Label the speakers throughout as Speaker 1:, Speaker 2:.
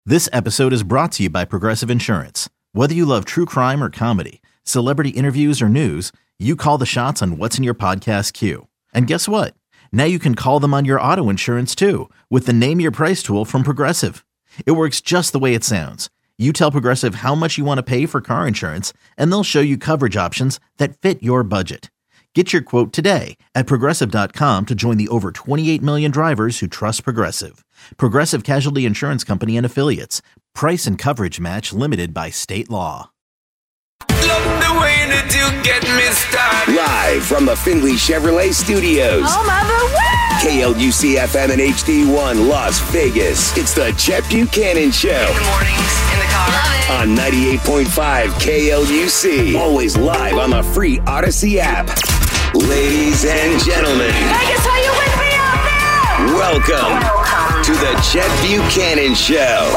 Speaker 1: This episode is brought to you by Progressive Insurance. Whether you love true crime or comedy, celebrity interviews or news, you call the shots on what's in your podcast queue. And guess what? Now you can call them on your auto insurance too with the Name Your Price tool from Progressive. It works just the way it sounds. You tell Progressive how much you want to pay for car insurance, and they'll show you coverage options that fit your budget. Get your quote today at Progressive.com to join the over 28 million drivers who trust Progressive. Progressive Casualty Insurance Company and Affiliates. Price and coverage match limited by state law.
Speaker 2: Love the way that you get me started.
Speaker 3: Live from the Findlay Chevrolet Studios.
Speaker 4: Oh, mother, woo!
Speaker 3: KLUC FM and HD1 Las Vegas. It's the Chet Buchanan Show.
Speaker 2: In the mornings, in the car.
Speaker 3: On 98.5 KLUC. Always live on the free Odyssey app. Ladies and gentlemen.
Speaker 4: Vegas, are you with me out there?
Speaker 3: Welcome to the Chet Buchanan Show.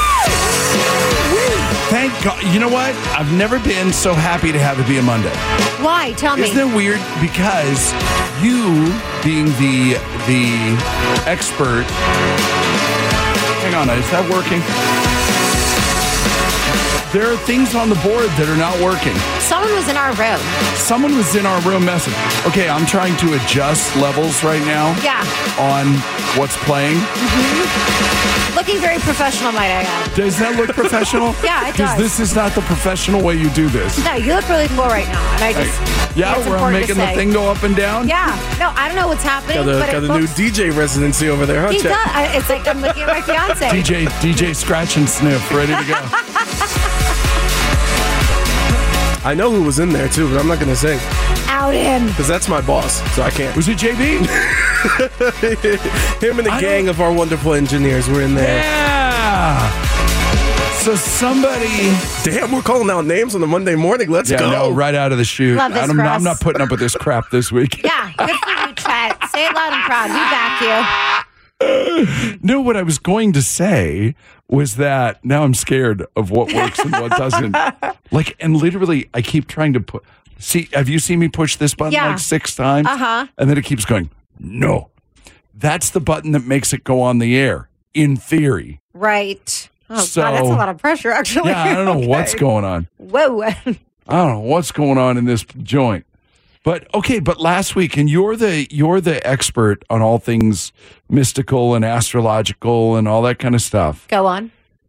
Speaker 5: Thank God. You know what? I've never been so happy to have it be a Monday.
Speaker 4: Why? Tell me.
Speaker 5: Isn't it weird? Because you, being the expert. Hang on, is that working? There are things on the board that are not working.
Speaker 4: Someone was in our room.
Speaker 5: Someone was in our room messing. Okay, I'm trying to adjust levels right now.
Speaker 4: Yeah.
Speaker 5: On what's playing.
Speaker 4: Mm-hmm. Looking very professional, might I add.
Speaker 5: Does that look professional?
Speaker 4: Yeah, it does.
Speaker 5: Because this is not the professional way you do this.
Speaker 4: No, you look really cool right now. And I just.
Speaker 5: Yeah, where I'm making the thing go up and down?
Speaker 4: Yeah. No, I don't know what's happening.
Speaker 6: Got a new DJ residency over there, huh,
Speaker 4: He
Speaker 6: Chet?
Speaker 4: does. It's like I'm looking at my fiance.
Speaker 5: DJ Scratch and Sniff, ready to go.
Speaker 6: I know who was in there, too, but I'm not going to say.
Speaker 4: Out him.
Speaker 6: Because that's my boss, so I can't.
Speaker 5: Was it JB?
Speaker 6: Him and the gang of our wonderful engineers were in there.
Speaker 5: Yeah. So somebody...
Speaker 6: Damn, we're calling out names on the Monday morning. Let's go.
Speaker 5: No, right out of the chute.
Speaker 4: Love this
Speaker 5: I'm
Speaker 4: for us.
Speaker 5: not putting up with this crap this week.
Speaker 4: Yeah, good for you, Chet. Say it loud and proud. We back you.
Speaker 5: No, what I was going to say was that now I'm scared of what works and what doesn't. And literally, I keep trying to put... See, have you seen me push this button like 6 times?
Speaker 4: Uh-huh.
Speaker 5: And then it keeps going, no. That's the button that makes it go on the air, in theory.
Speaker 4: Right. Oh,
Speaker 5: So-
Speaker 4: God, that's a lot of pressure, actually.
Speaker 5: Yeah, I don't know what's going on.
Speaker 4: Whoa.
Speaker 5: I don't know what's going on in this joint. But last week, and you're the expert on all things mystical and astrological and all that kind of stuff.
Speaker 4: Go on.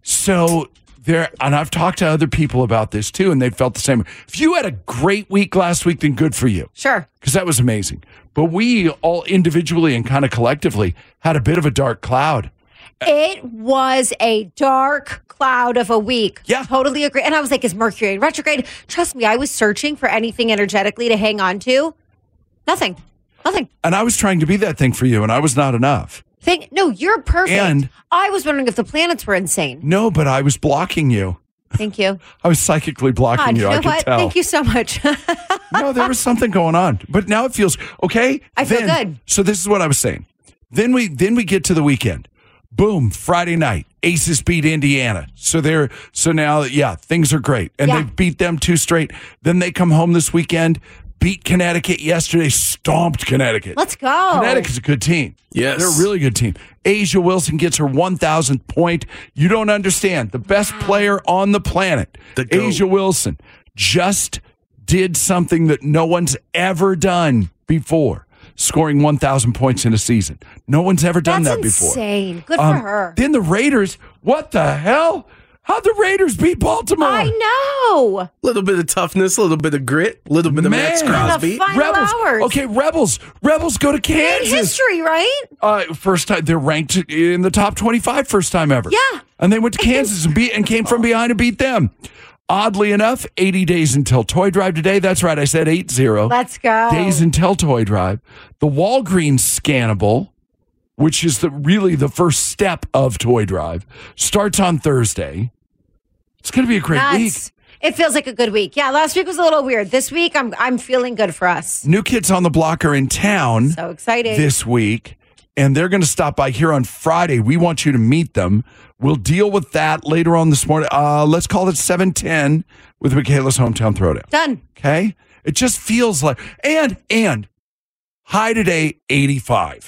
Speaker 5: So and I've talked to other people about this too, and they felt the same. If you had a great week last week, then good for you.
Speaker 4: Sure.
Speaker 5: Because that was amazing. But we all individually and kind of collectively had a bit of a dark cloud.
Speaker 4: It was a dark cloud of a week.
Speaker 5: Yeah.
Speaker 4: Totally agree. And I was like, is Mercury in retrograde? Trust me, I was searching for anything energetically to hang on to. Nothing.
Speaker 5: And I was trying to be that thing for you, and I was not enough.
Speaker 4: No, you're perfect.
Speaker 5: And-
Speaker 4: I was wondering if the planets were insane.
Speaker 5: No, but I was blocking you.
Speaker 4: Thank you.
Speaker 5: I was psychically blocking
Speaker 4: God,
Speaker 5: you.
Speaker 4: you know
Speaker 5: I could
Speaker 4: what?
Speaker 5: tell.
Speaker 4: Thank you so much.
Speaker 5: No, there was something going on. But now it feels okay.
Speaker 4: I feel good.
Speaker 5: So this is what I was saying. Then we get to the weekend. Boom, Friday night. Aces beat Indiana. So now, things are great. And
Speaker 4: Yeah.
Speaker 5: they beat them 2 straight. Then they come home this weekend, beat Connecticut yesterday, stomped Connecticut.
Speaker 4: Let's go.
Speaker 5: Connecticut's a good team.
Speaker 6: Yes.
Speaker 5: They're a really good team. Asia Wilson gets her 1,000th point. You don't understand. The best player on the planet,
Speaker 6: The GOAT.
Speaker 5: Asia Wilson, just did something that no one's ever done before, scoring 1,000 points in a season. No one's ever done
Speaker 4: That's
Speaker 5: that before.
Speaker 4: insane. Good for her.
Speaker 5: Then the Raiders, what the hell? How'd the Raiders beat Baltimore?
Speaker 4: I know.
Speaker 6: A little bit of toughness, a little bit of grit, a little bit of Max
Speaker 5: Man.
Speaker 6: Crosby.
Speaker 4: The final
Speaker 5: Rebels.
Speaker 4: hours.
Speaker 5: Okay, Rebels go to
Speaker 4: In
Speaker 5: Kansas.
Speaker 4: history, right?
Speaker 5: First time they're ranked in the top 25 first time ever.
Speaker 4: Yeah.
Speaker 5: And they went to Kansas and came from behind and beat them. Oddly enough, 80 days until Toy Drive today. That's right, I said 80.
Speaker 4: Let's go.
Speaker 5: Days until Toy Drive. The Walgreens Scannable, which is really the first step of Toy Drive, starts on Thursday. It's going to be a great week.
Speaker 4: It feels like a good week. Yeah, last week was a little weird. This week, I'm feeling good for us.
Speaker 5: New Kids on the Block are in town
Speaker 4: So exciting.
Speaker 5: this week, and they're going to stop by here on Friday. We want you to meet them. We'll deal with that later on this morning. Let's call it 7:10 with Michaela's Hometown Throwdown.
Speaker 4: Done.
Speaker 5: Okay? It just feels like, and high today, 85.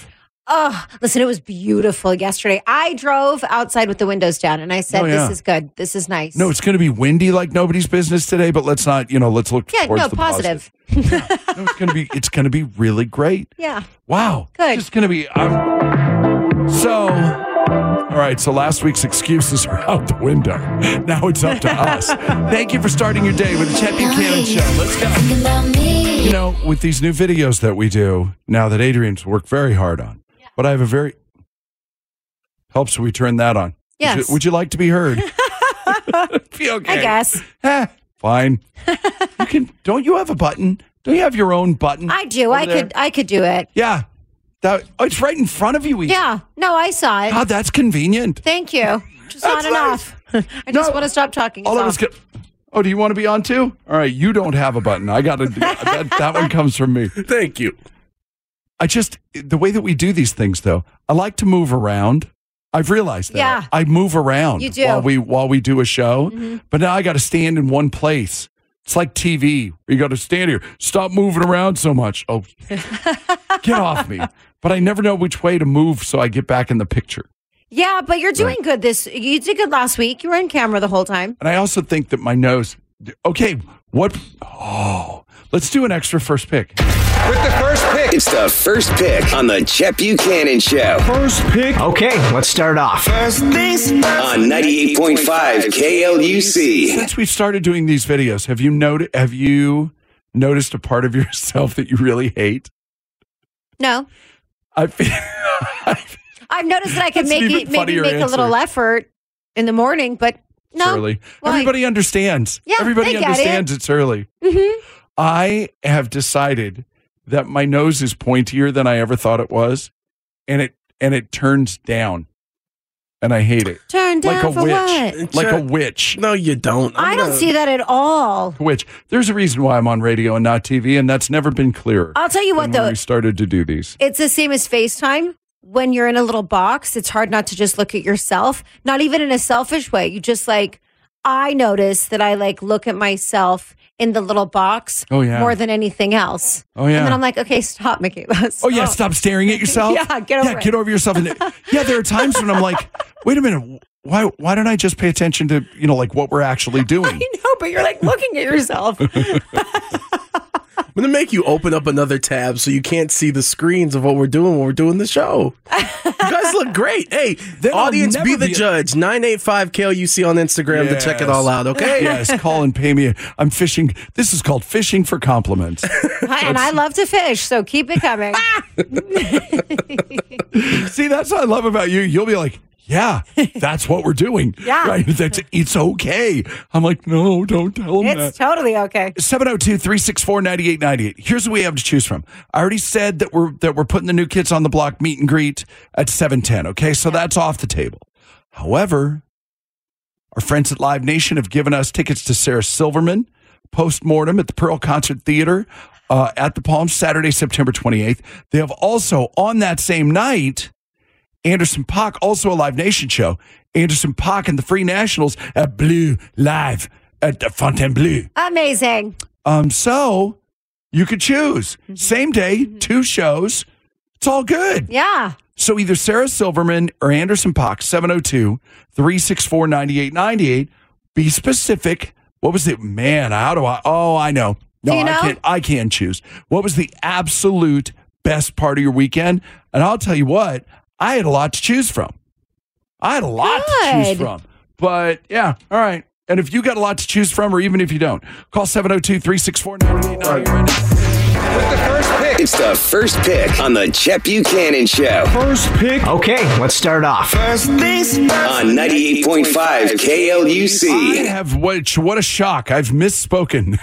Speaker 4: Oh, listen, it was beautiful yesterday. I drove outside with the windows down and I said, this is good. This is nice.
Speaker 5: No, it's going to be windy like nobody's business today, but let's not, let's look towards the
Speaker 4: positive.
Speaker 5: No, it's going to be really great.
Speaker 4: Yeah.
Speaker 5: Wow.
Speaker 4: Good.
Speaker 5: It's just going to be, all right, so last week's excuses are out the window. Now it's up to us. Thank you for starting your day with the Chet Buchanan Show. Let's go. With these new videos that we do now that Adrian's worked very hard on, but I have a very... Helps we turn that on.
Speaker 4: Yes.
Speaker 5: Would you like to be heard? Be okay.
Speaker 4: I guess.
Speaker 5: Fine. Don't you have a button? Don't you have your own button?
Speaker 4: I do. I could do it.
Speaker 5: Yeah. It's right in front of you.
Speaker 4: Yeah. No, I saw it.
Speaker 5: God, that's convenient.
Speaker 4: Thank you. Just not enough. I just want to stop talking.
Speaker 5: All of us get... Oh, do you want to be on too? All right, you don't have a button. I got to do that one comes from me.
Speaker 6: Thank you.
Speaker 5: The way that we do these things, though, I like to move around. I've realized that.
Speaker 4: Yeah.
Speaker 5: I move around
Speaker 4: You do.
Speaker 5: while we do a show, but now I got to stand in one place. It's like TV where you got to stand here. Stop moving around so much. Oh, get off me. But I never know which way to move so I get back in the picture.
Speaker 4: Yeah, but you're doing good you did good last week. You were on camera the whole time.
Speaker 5: And I also think that my nose... Okay, let's do an extra first pick.
Speaker 3: With the first pick. It's the first pick on the Chet Buchanan Show.
Speaker 6: First pick.
Speaker 7: Okay, let's start off.
Speaker 3: First things first. On 98.5 KLUC.
Speaker 5: Since we've started doing these videos, have you noticed a part of yourself that you really hate?
Speaker 4: No.
Speaker 5: I've
Speaker 4: noticed that I can maybe make a
Speaker 5: answer.
Speaker 4: little effort in the morning, but no.
Speaker 5: It's early.
Speaker 4: Why?
Speaker 5: Everybody understands.
Speaker 4: Yeah,
Speaker 5: Everybody
Speaker 4: they get
Speaker 5: understands it's early.
Speaker 4: Mm-hmm.
Speaker 5: I have decided that my nose is pointier than I ever thought it was, and it turns down, and I hate it.
Speaker 4: Turn down
Speaker 5: like a
Speaker 4: for
Speaker 5: witch.
Speaker 4: what?
Speaker 5: Like a witch.
Speaker 6: No, you don't.
Speaker 4: I don't see that at all.
Speaker 5: Witch. There's a reason why I'm on radio and not TV, and that's never been clearer.
Speaker 4: I'll tell you what,
Speaker 5: when
Speaker 4: though.
Speaker 5: we started to do these.
Speaker 4: It's the same as FaceTime. When you're in a little box, it's hard not to just look at yourself. Not even in a selfish way. You just I notice that I look at myself in the little box more than anything else.
Speaker 5: Oh, yeah.
Speaker 4: And then I'm like, okay, stop, Michaela.
Speaker 5: Oh, yeah, stop staring at yourself.
Speaker 4: Yeah, get over
Speaker 5: yourself. Yeah, there are times when I'm like, wait a minute, why don't I just pay attention to, what we're actually doing?
Speaker 4: I know, but you're looking at yourself.
Speaker 6: I'm going to make you open up another tab so you can't see the screens of what we're doing when we're doing the show. You guys look great. Hey,
Speaker 5: Then
Speaker 6: audience,
Speaker 5: I'll
Speaker 6: be
Speaker 5: never
Speaker 6: the judge. 985 KLUC on Instagram to check it all out, okay?
Speaker 5: Yes, call and pay me. I'm fishing. This is called fishing for compliments.
Speaker 4: And I love to fish, so keep it coming.
Speaker 5: See, that's what I love about you. You'll be like, yeah, that's what we're doing.
Speaker 4: Yeah.
Speaker 5: Right? It's okay. I'm like, no, don't tell them that.
Speaker 4: It's totally okay.
Speaker 5: 702-364-9898. Here's what we have to choose from. I already said that we're putting the New Kids on the Block meet and greet at 7:10. Okay, so that's off the table. However, our friends at Live Nation have given us tickets to Sarah Silverman postmortem at the Pearl Concert Theater at the Palms, Saturday, September 28th. They have also on that same night Anderson .Paak, also a Live Nation show. Anderson .Paak and the Free Nationals at Blue Live at Fontainebleau.
Speaker 4: Amazing.
Speaker 5: So you could choose. Same day, two shows. It's all good.
Speaker 4: Yeah.
Speaker 5: So either Sarah Silverman or Anderson .Paak, 702-364-9898. Be specific. What was it? Man, how do I? Oh, I know. No,
Speaker 4: Do you know?
Speaker 5: I can't choose. What was the absolute best part of your weekend? And I'll tell you what, I had a lot to choose from. To choose from. But yeah, all right. And if you got a lot to choose from, or even if you don't, call 702-364-9898 right now.
Speaker 3: With the first pick. It's the first pick on the Chet Buchanan Show.
Speaker 6: First pick.
Speaker 7: Okay, let's start off.
Speaker 3: First things first. On 98.5 KLUC.
Speaker 5: I have what a shock. I've misspoken.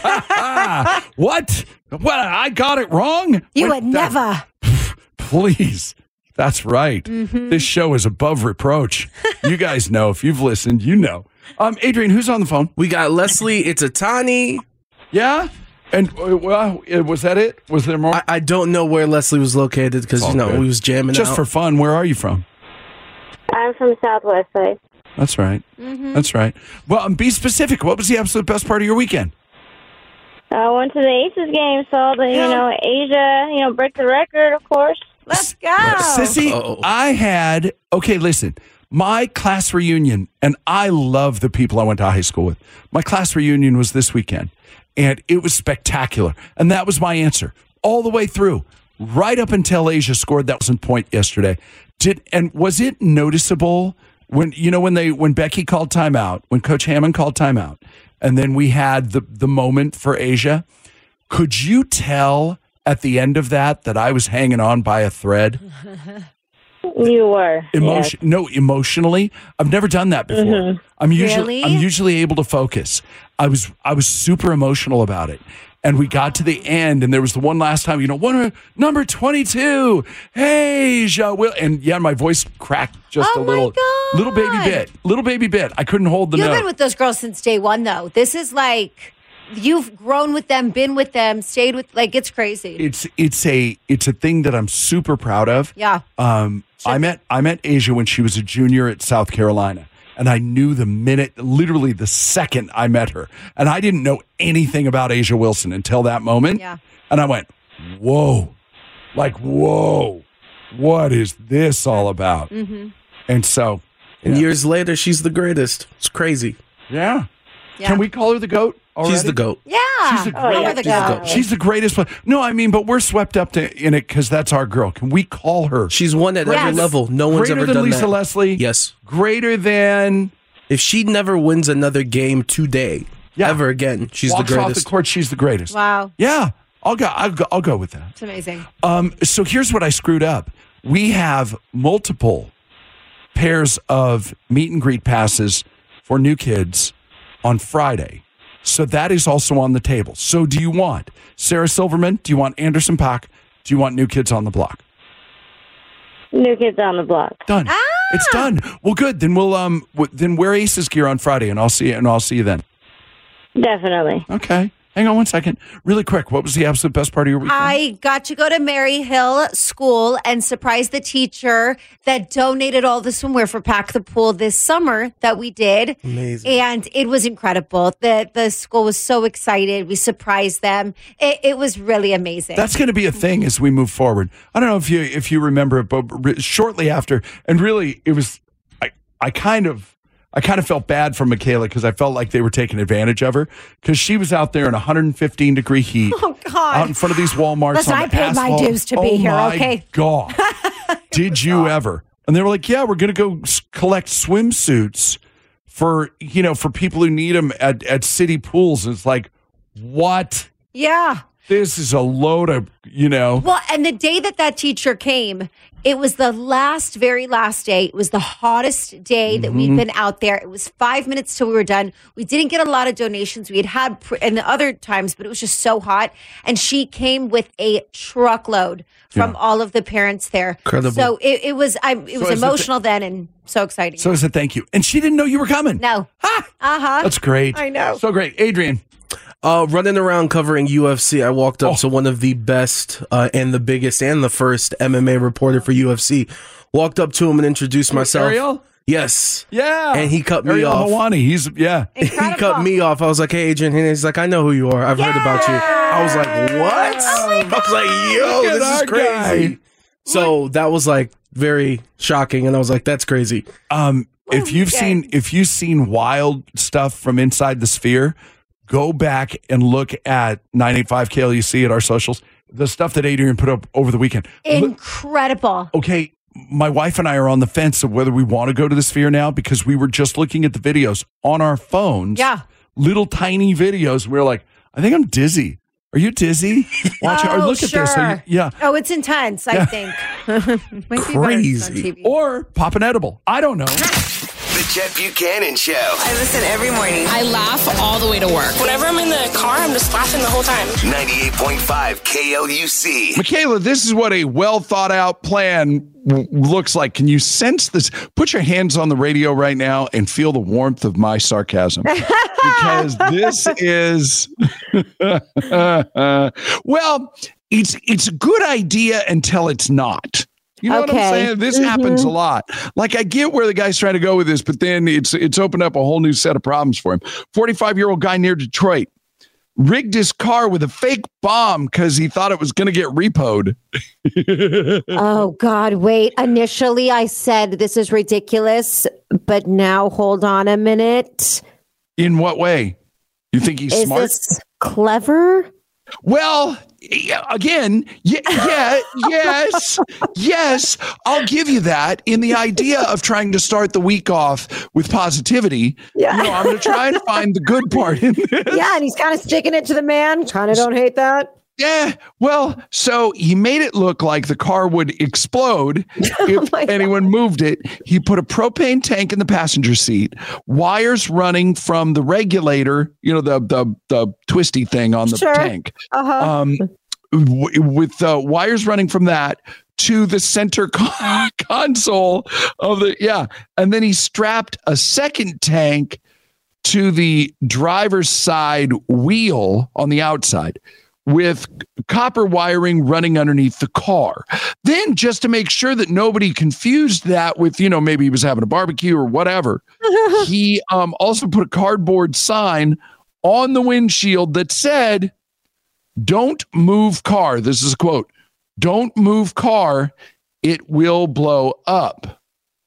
Speaker 5: What? I got it wrong?
Speaker 4: You would never.
Speaker 5: Please. That's right.
Speaker 4: Mm-hmm.
Speaker 5: This show is above reproach. You guys know. If you've listened, you know. Adrian, who's on the phone?
Speaker 6: We got Leslie. It's Atani.
Speaker 5: Yeah? And was that it? Was there more?
Speaker 6: I don't know where Leslie was located because,
Speaker 5: good.
Speaker 6: we was jamming
Speaker 5: Just
Speaker 6: out.
Speaker 5: for fun, where are you from?
Speaker 8: I'm from Southwest Side.
Speaker 5: That's right.
Speaker 4: Mm-hmm.
Speaker 5: That's right. Well, be specific. What was the absolute best part of your weekend?
Speaker 8: I went to the Aces game, saw the, Asia, break the record, of course.
Speaker 4: Let's go.
Speaker 5: Sissy, I had, okay, listen, my class reunion, and I love the people I went to high school with. My class reunion was this weekend, and it was spectacular. And that was my answer all the way through, right up until Asia scored that 1,000 point yesterday. And was it noticeable when Becky called timeout, when Coach Hammond called timeout, and then we had the moment for Asia? Could you tell at the end of that I was hanging on by a thread?
Speaker 8: You were. Yes.
Speaker 5: No, emotionally, I've never done that before.
Speaker 8: Mm-hmm.
Speaker 5: I'm usually able to focus. I was super emotional about it. And we got to the end, and there was the one last time, number 22, hey, Will. And yeah, my voice cracked just a little baby bit. I couldn't hold the note.
Speaker 4: You've been with those girls since day one, though. This is like, you've grown with them, been with them, stayed with, like, it's crazy.
Speaker 5: It's a thing that I'm super proud of.
Speaker 4: Yeah.
Speaker 5: I met Asia when she was a junior at South Carolina. And I knew literally the second I met her. And I didn't know anything about Asia Wilson until that moment.
Speaker 4: Yeah.
Speaker 5: And I went, whoa, what is this all about?
Speaker 4: Mm-hmm.
Speaker 5: And so.
Speaker 6: And years later, she's the greatest. It's crazy.
Speaker 5: Yeah. Can we call her the GOAT already?
Speaker 6: She's the GOAT.
Speaker 4: Yeah.
Speaker 5: She's the GOAT. She's the greatest. No, I mean, but we're swept up in it because that's our girl. Can we call her?
Speaker 6: She's won at every level. No one's ever done that.
Speaker 5: Greater than Lisa Leslie?
Speaker 6: Yes.
Speaker 5: Greater than...
Speaker 6: If she never wins another game today, ever again, she's the greatest.
Speaker 5: Walks off the court, she's the greatest.
Speaker 4: Wow.
Speaker 5: Yeah. I'll go with that.
Speaker 4: It's amazing.
Speaker 5: So here's what I screwed up. We have multiple pairs of meet and greet passes for new kids on Friday. So that is also on the table. So do you want Sarah Silverman? Do you want Anderson .Paak? Do you want New Kids on the Block?
Speaker 8: New Kids on the Block.
Speaker 5: Done. It's done. Well, good. Then we'll then wear Aces gear on Friday, and I'll see you then.
Speaker 8: Definitely.
Speaker 5: Okay. Hang on one second. Really quick, what was the absolute best part of your weekend?
Speaker 4: I got to go to Mary Hill School and surprise the teacher that donated all the swimwear for Pack the Pool this summer that we did.
Speaker 6: Amazing.
Speaker 4: And it was incredible. The school was so excited. We surprised them. It was really amazing.
Speaker 5: That's going to be a thing as we move forward. I don't know if you remember it, but shortly after, and really it was, I kind of felt bad for Michaela because I felt like they were taking advantage of her because she was out there in 115-degree heat.
Speaker 4: Oh, God.
Speaker 5: Out in front of these Walmarts.
Speaker 4: Listen,
Speaker 5: on
Speaker 4: I
Speaker 5: the
Speaker 4: paid
Speaker 5: asphalt.
Speaker 4: my dues to be here, okay?
Speaker 5: Oh, my God. Did you ever? And they were like, yeah, we're going to go collect swimsuits for people who need them at city pools. And it's like, what?
Speaker 4: Yeah.
Speaker 5: This is a load of,
Speaker 4: Well, and the day that teacher came, it was the very last day. It was the hottest day that we'd been out there. It was 5 minutes till we were done. We didn't get a lot of donations. We had in the other times, but it was just so hot. And she came with a truckload from all of the parents there.
Speaker 6: Incredible.
Speaker 4: So it was emotional then and so exciting.
Speaker 5: So I said thank you. And she didn't know you were coming.
Speaker 4: No.
Speaker 5: Ha!
Speaker 4: Uh-huh.
Speaker 5: That's great.
Speaker 4: I know.
Speaker 5: So great. Adrian.
Speaker 6: Running around covering UFC, I walked up to one of the best and the biggest and the first MMA reporter for UFC. Walked up to him and introduced myself.
Speaker 5: Ariel?
Speaker 6: Yes.
Speaker 5: Yeah.
Speaker 6: And he cut me
Speaker 5: Ariel
Speaker 6: off.
Speaker 5: Helwani. He's
Speaker 6: He cut me off. I was like, hey, Adrian. And he's like, I know who you are. I've heard about you. I was like, what? I was like, yo, this is crazy.
Speaker 5: Guy.
Speaker 6: So that was like very shocking. And I was like, that's crazy.
Speaker 5: If you've seen wild stuff from inside the Sphere, go back and look at 985 KLUC at our socials. The stuff that Adrian put up over the weekend.
Speaker 4: Incredible.
Speaker 5: Okay, my wife and I are on the fence of whether we want to go to the Sphere now because we were just looking at the videos on our phones.
Speaker 4: Yeah.
Speaker 5: Little tiny videos. We were like, I think I'm dizzy. Are you dizzy? Watch it or look at this. Yeah.
Speaker 4: Oh, it's intense, I think. Might be
Speaker 6: crazy.
Speaker 4: better on TV.
Speaker 5: Or pop an edible. I don't know.
Speaker 3: The Chet Buchanan Show.
Speaker 9: I listen every morning. I laugh all the way to work. Whenever I'm in the car, I'm just laughing the whole time.
Speaker 3: 98.5 KLUC.
Speaker 5: Michaela, this is what a well thought out plan looks like. Can you sense this? Put your hands on the radio right now and feel the warmth of my sarcasm. Because this is, well, it's a good idea until it's not. You know what I'm saying? This happens a lot. Like, I get where the guy's trying to go with this, but then it's opened up a whole new set of problems for him. 45-year-old guy near Detroit rigged his car with a fake bomb because he thought it was going to get repoed.
Speaker 4: Oh, God, wait. Initially, I said this is ridiculous, but now hold on a minute.
Speaker 5: In what way? You think he's
Speaker 4: Is
Speaker 5: smart?
Speaker 4: this clever?
Speaker 5: Well, again, yes, I'll give you that. In the idea of trying to start the week off with positivity, I'm going to try and find the good part in this.
Speaker 4: Yeah, and he's kind of sticking it to the man. Kind of don't hate that.
Speaker 5: Yeah, well, so he made it look like the car would explode if anyone moved it. He put a propane tank in the passenger seat, wires running from the regulator, the twisty thing on the tank, with wires running from that to the center console of and then he strapped a second tank to the driver's side wheel on the outside, with copper wiring running underneath the car. Then, just to make sure that nobody confused that with, maybe he was having a barbecue or whatever, he also put a cardboard sign on the windshield that said, "Don't move car." This is a quote. "Don't move car. It will blow up."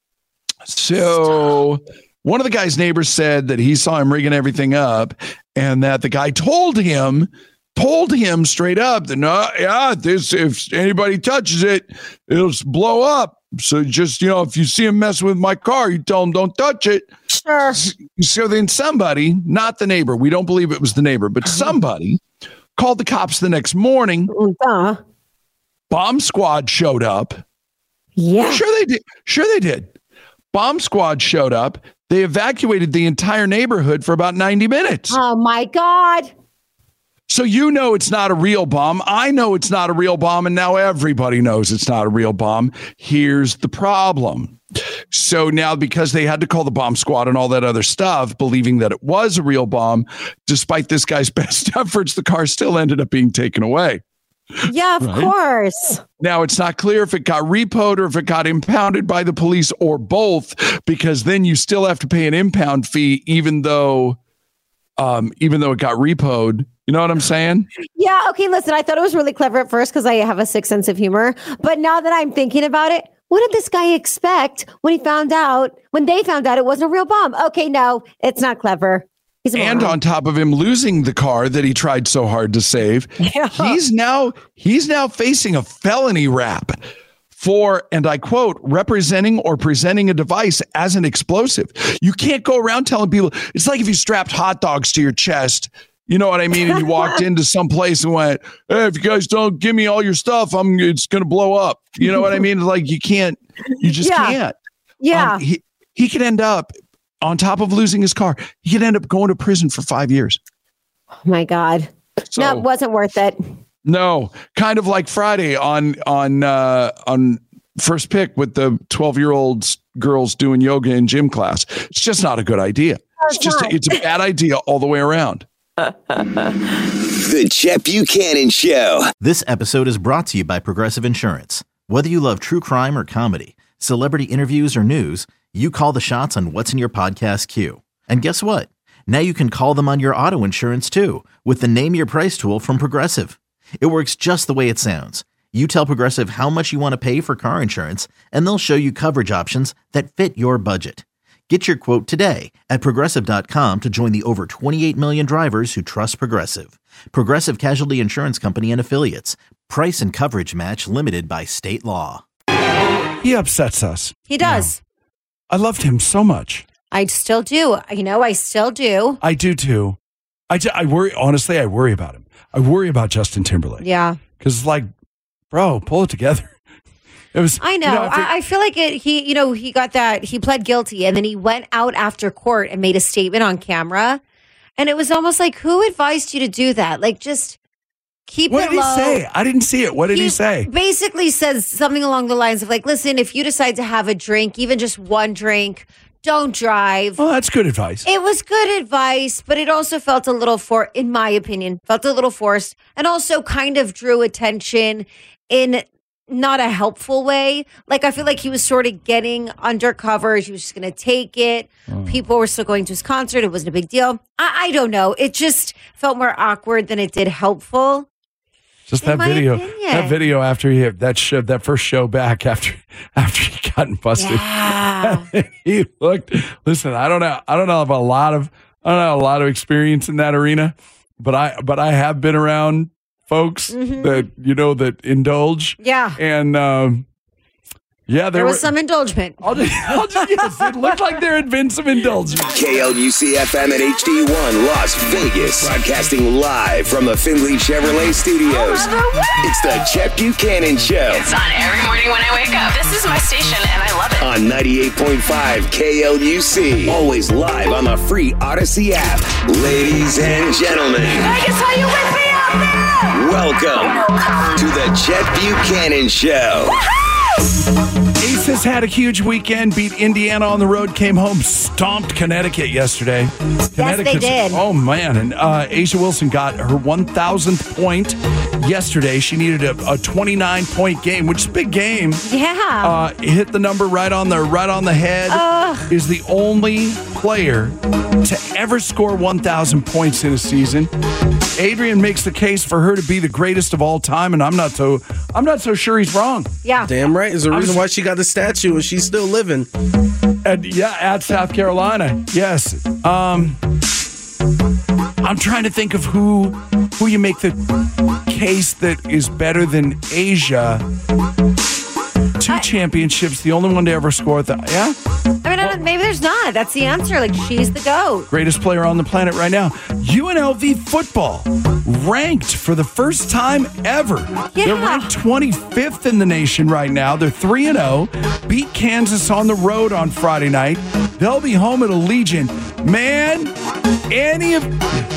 Speaker 5: So one of the guy's neighbors said that he saw him rigging everything up and that the guy told him straight up that, if anybody touches it, it'll blow up. So just, if you see him mess with my car, you tell him don't touch it.
Speaker 4: Sure.
Speaker 5: So then somebody, not the neighbor, we don't believe it was the neighbor, but somebody called the cops the next morning. Bomb squad showed up.
Speaker 4: Yeah.
Speaker 5: Sure they did. Bomb squad showed up. They evacuated the entire neighborhood for about 90 minutes.
Speaker 4: Oh, my God.
Speaker 5: So it's not a real bomb. I know it's not a real bomb, and now everybody knows it's not a real bomb. Here's the problem. So now, because they had to call the bomb squad and all that other stuff, believing that it was a real bomb, despite this guy's best efforts, the car still ended up being taken away.
Speaker 4: Yeah, of course.
Speaker 5: Now, it's not clear if it got repoed or if it got impounded by the police or both, because then you still have to pay an impound fee, even though it got repoed. You know what I'm saying? Yeah.
Speaker 4: Okay. Listen, I thought it was really clever at first because I have a sick sense of humor. But now that I'm thinking about it, what did this guy expect when they found out it wasn't a real bomb? Okay. No, it's not clever.
Speaker 5: And on top of him losing the car that he tried so hard to save, he's now facing a felony rap for, and I quote, representing or presenting a device as an explosive. You can't go around telling people. It's like if you strapped hot dogs to your chest. You know what I mean? And you walked into some place and went, "Hey, if you guys don't give me all your stuff, it's going to blow up." You know what I mean? Like you can't. Yeah. He could end up, on top of losing his car, he could end up going to prison for 5 years.
Speaker 4: Oh my God. So, no, it wasn't worth it.
Speaker 5: No, kind of like Friday on First Pick with the 12-year-old girls doing yoga in gym class. It's just not a good idea. It's a bad idea all the way around.
Speaker 3: The Chet Buchanan Show.
Speaker 1: This episode is brought to you by Progressive Insurance. Whether you love true crime or comedy, celebrity interviews or news, you call the shots on what's in your podcast queue. And guess what? Now you can call them on your auto insurance too with the Name Your Price tool from Progressive. It works just the way it sounds. You tell Progressive how much you want to pay for car insurance, and they'll show you coverage options that fit your budget. Get your quote today at Progressive.com to join the over 28 million drivers who trust Progressive. Progressive Casualty Insurance Company and Affiliates. Price and coverage match limited by state law.
Speaker 5: He upsets us.
Speaker 4: He does.
Speaker 5: I loved him so much.
Speaker 4: I still do. I still do.
Speaker 5: I do too. I worry. Honestly, I worry about him. I worry about Justin Timberlake.
Speaker 4: Yeah.
Speaker 5: Because bro, pull it together.
Speaker 4: I know. I feel like he got that. He pled guilty and then he went out after court and made a statement on camera. And it was almost like, who advised you to do that? Like, just keep it low.
Speaker 5: What did he say? I didn't see it. What did he say?
Speaker 4: Basically says something along the lines of listen, if you decide to have a drink, even just one drink, don't drive.
Speaker 5: Well, that's good advice.
Speaker 4: It was good advice, but it also felt a little in my opinion, felt a little forced and also kind of drew attention in not a helpful way. Like, I feel like he was sort of getting undercover. He was just going to take it. People were still going to his concert. It wasn't a big deal. I don't know. It just felt more awkward than it did helpful.
Speaker 5: Just that video after he had that first show back after he got busted.
Speaker 4: Yeah.
Speaker 5: He looked. Listen, I don't know about a lot of experience in that arena, but I have been around folks that indulge.
Speaker 4: Yeah.
Speaker 5: And there
Speaker 4: was some indulgement.
Speaker 5: Yes, it looked like there had been some indulgence.
Speaker 3: KLUC FM at HD1 Las Vegas, broadcasting live from the Findlay Chevrolet Studios. It's the Chet Buchanan Show.
Speaker 9: It's on every morning when I wake up. This is my station, and I love it.
Speaker 3: On 98.5 KLUC. Always live on the free Odyssey app. Ladies and gentlemen.
Speaker 9: Vegas, how you with me out there?
Speaker 3: Welcome to the Chet Buchanan Show.
Speaker 5: Aces had a huge weekend, beat Indiana on the road, came home, stomped Connecticut yesterday.
Speaker 4: Yes, they did.
Speaker 5: Oh, man. And A'ja Wilson got her 1,000th point yesterday. She needed a 29-point game, which is a big game.
Speaker 4: Yeah.
Speaker 5: Hit the number right on the head. Is the only player to ever score 1,000 points in a season. Adrian makes the case for her to be the greatest of all time, and I'm not so sure he's wrong.
Speaker 4: Yeah.
Speaker 6: Damn right. There's a reason why she got the statue and she's still living.
Speaker 5: And at South Carolina. Yes. I'm trying to think of who you make the case that is better than A'ja. 2 championships, the only one to ever score yeah?
Speaker 4: I mean, maybe there's not. That's the answer. Like, she's the GOAT.
Speaker 5: Greatest player on the planet right now. UNLV football ranked for the first time ever.
Speaker 4: Yeah.
Speaker 5: They're ranked 25th in the nation right now. They're 3-0. Beat Kansas on the road on Friday night. They'll be home at Allegiant. Man, any of...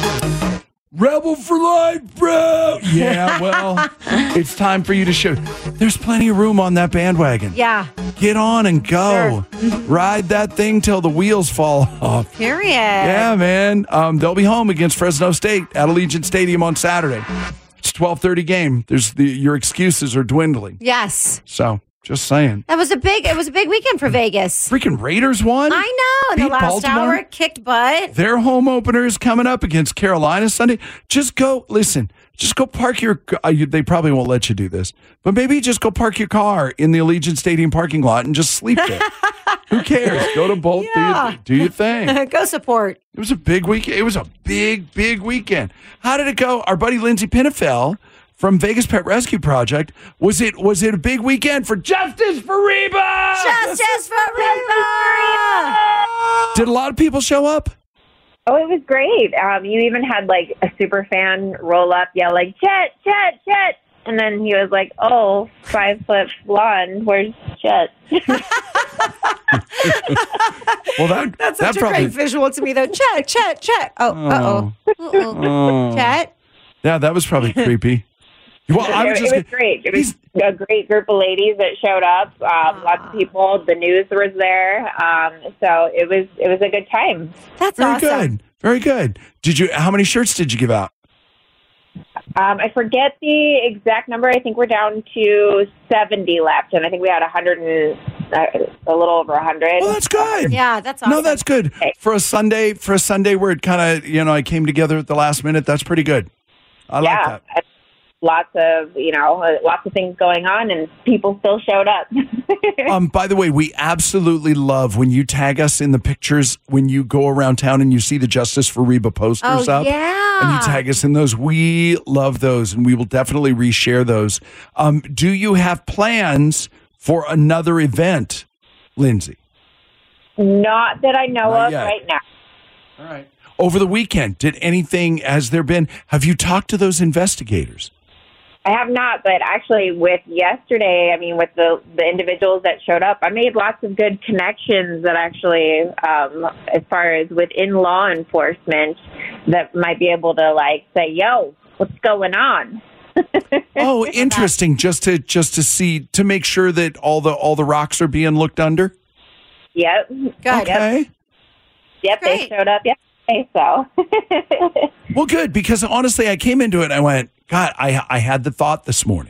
Speaker 5: Rebel for life, bro. Yeah, well, it's time for you to show. There's plenty of room on that bandwagon.
Speaker 4: Yeah.
Speaker 5: Get on and go. Sure. Ride that thing till the wheels fall off.
Speaker 4: Period.
Speaker 5: Yeah, man. They'll be home against Fresno State at Allegiant Stadium on Saturday. It's a 12:30 game. Your excuses are dwindling.
Speaker 4: Yes.
Speaker 5: So, just saying.
Speaker 4: It was a big weekend for Vegas.
Speaker 5: Freaking Raiders won.
Speaker 4: I know. In the last
Speaker 5: Baltimore.
Speaker 4: hour, kicked butt.
Speaker 5: Their home opener is coming up against Carolina Sunday. Just go park your, they probably won't let you do this, but maybe just go park your car in the Allegiant Stadium parking lot and just sleep there. Who cares? Go to both, do your thing.
Speaker 4: Go support.
Speaker 5: It was a big weekend. It was a big, big weekend. How did it go? Our buddy Lindsay Pinnefell from Vegas Pet Rescue Project. Was it a big weekend for Justice for Reba?
Speaker 4: Justice for Reba!
Speaker 5: Did a lot of people show up?
Speaker 10: Oh, it was great. You even had like a super fan roll up, yell like, Chet, Chet, Chet. And then he was like, oh, 5-foot blonde, where's Chet?
Speaker 5: Well,
Speaker 4: that's such a great visual to me, though. Chet, Chet, Chet. Uh-oh. Chet?
Speaker 5: Yeah, that was probably creepy. Well,
Speaker 10: it was great. It was a great group of ladies that showed up. Lots of people. The news was there. So it was a good time.
Speaker 4: That's
Speaker 5: very
Speaker 4: awesome.
Speaker 5: Good. Very good. How many shirts did you give out?
Speaker 10: I forget the exact number. I think we're down to 70 left, and I think we had 100 and a little over 100.
Speaker 5: Well, that's good.
Speaker 4: Yeah, that's awesome.
Speaker 5: No, that's good for a Sunday. For a Sunday where it kind of I came together at the last minute. That's pretty good. I like that.
Speaker 10: Lots of things going on, and people still showed up.
Speaker 5: By the way, we absolutely love when you tag us in the pictures when you go around town and you see the Justice for Reba posters up.
Speaker 4: Yeah.
Speaker 5: And you tag us in those. We love those, and we will definitely reshare those. Do you have plans for another event, Lindsay?
Speaker 10: Not that I know of right now.
Speaker 5: All right. Over the weekend, have you talked to those investigators?
Speaker 10: I have not, but actually with yesterday, with the individuals that showed up, I made lots of good connections that actually, as far as within law enforcement, that might be able to say, yo, what's going on?
Speaker 5: Oh, interesting. Just to see, to make sure that all the rocks are being looked under?
Speaker 10: Yep.
Speaker 4: Good.
Speaker 5: Okay.
Speaker 10: Yep, they showed up yesterday, so.
Speaker 5: Well, good, because honestly, I came into it and I went, God, I had the thought this morning.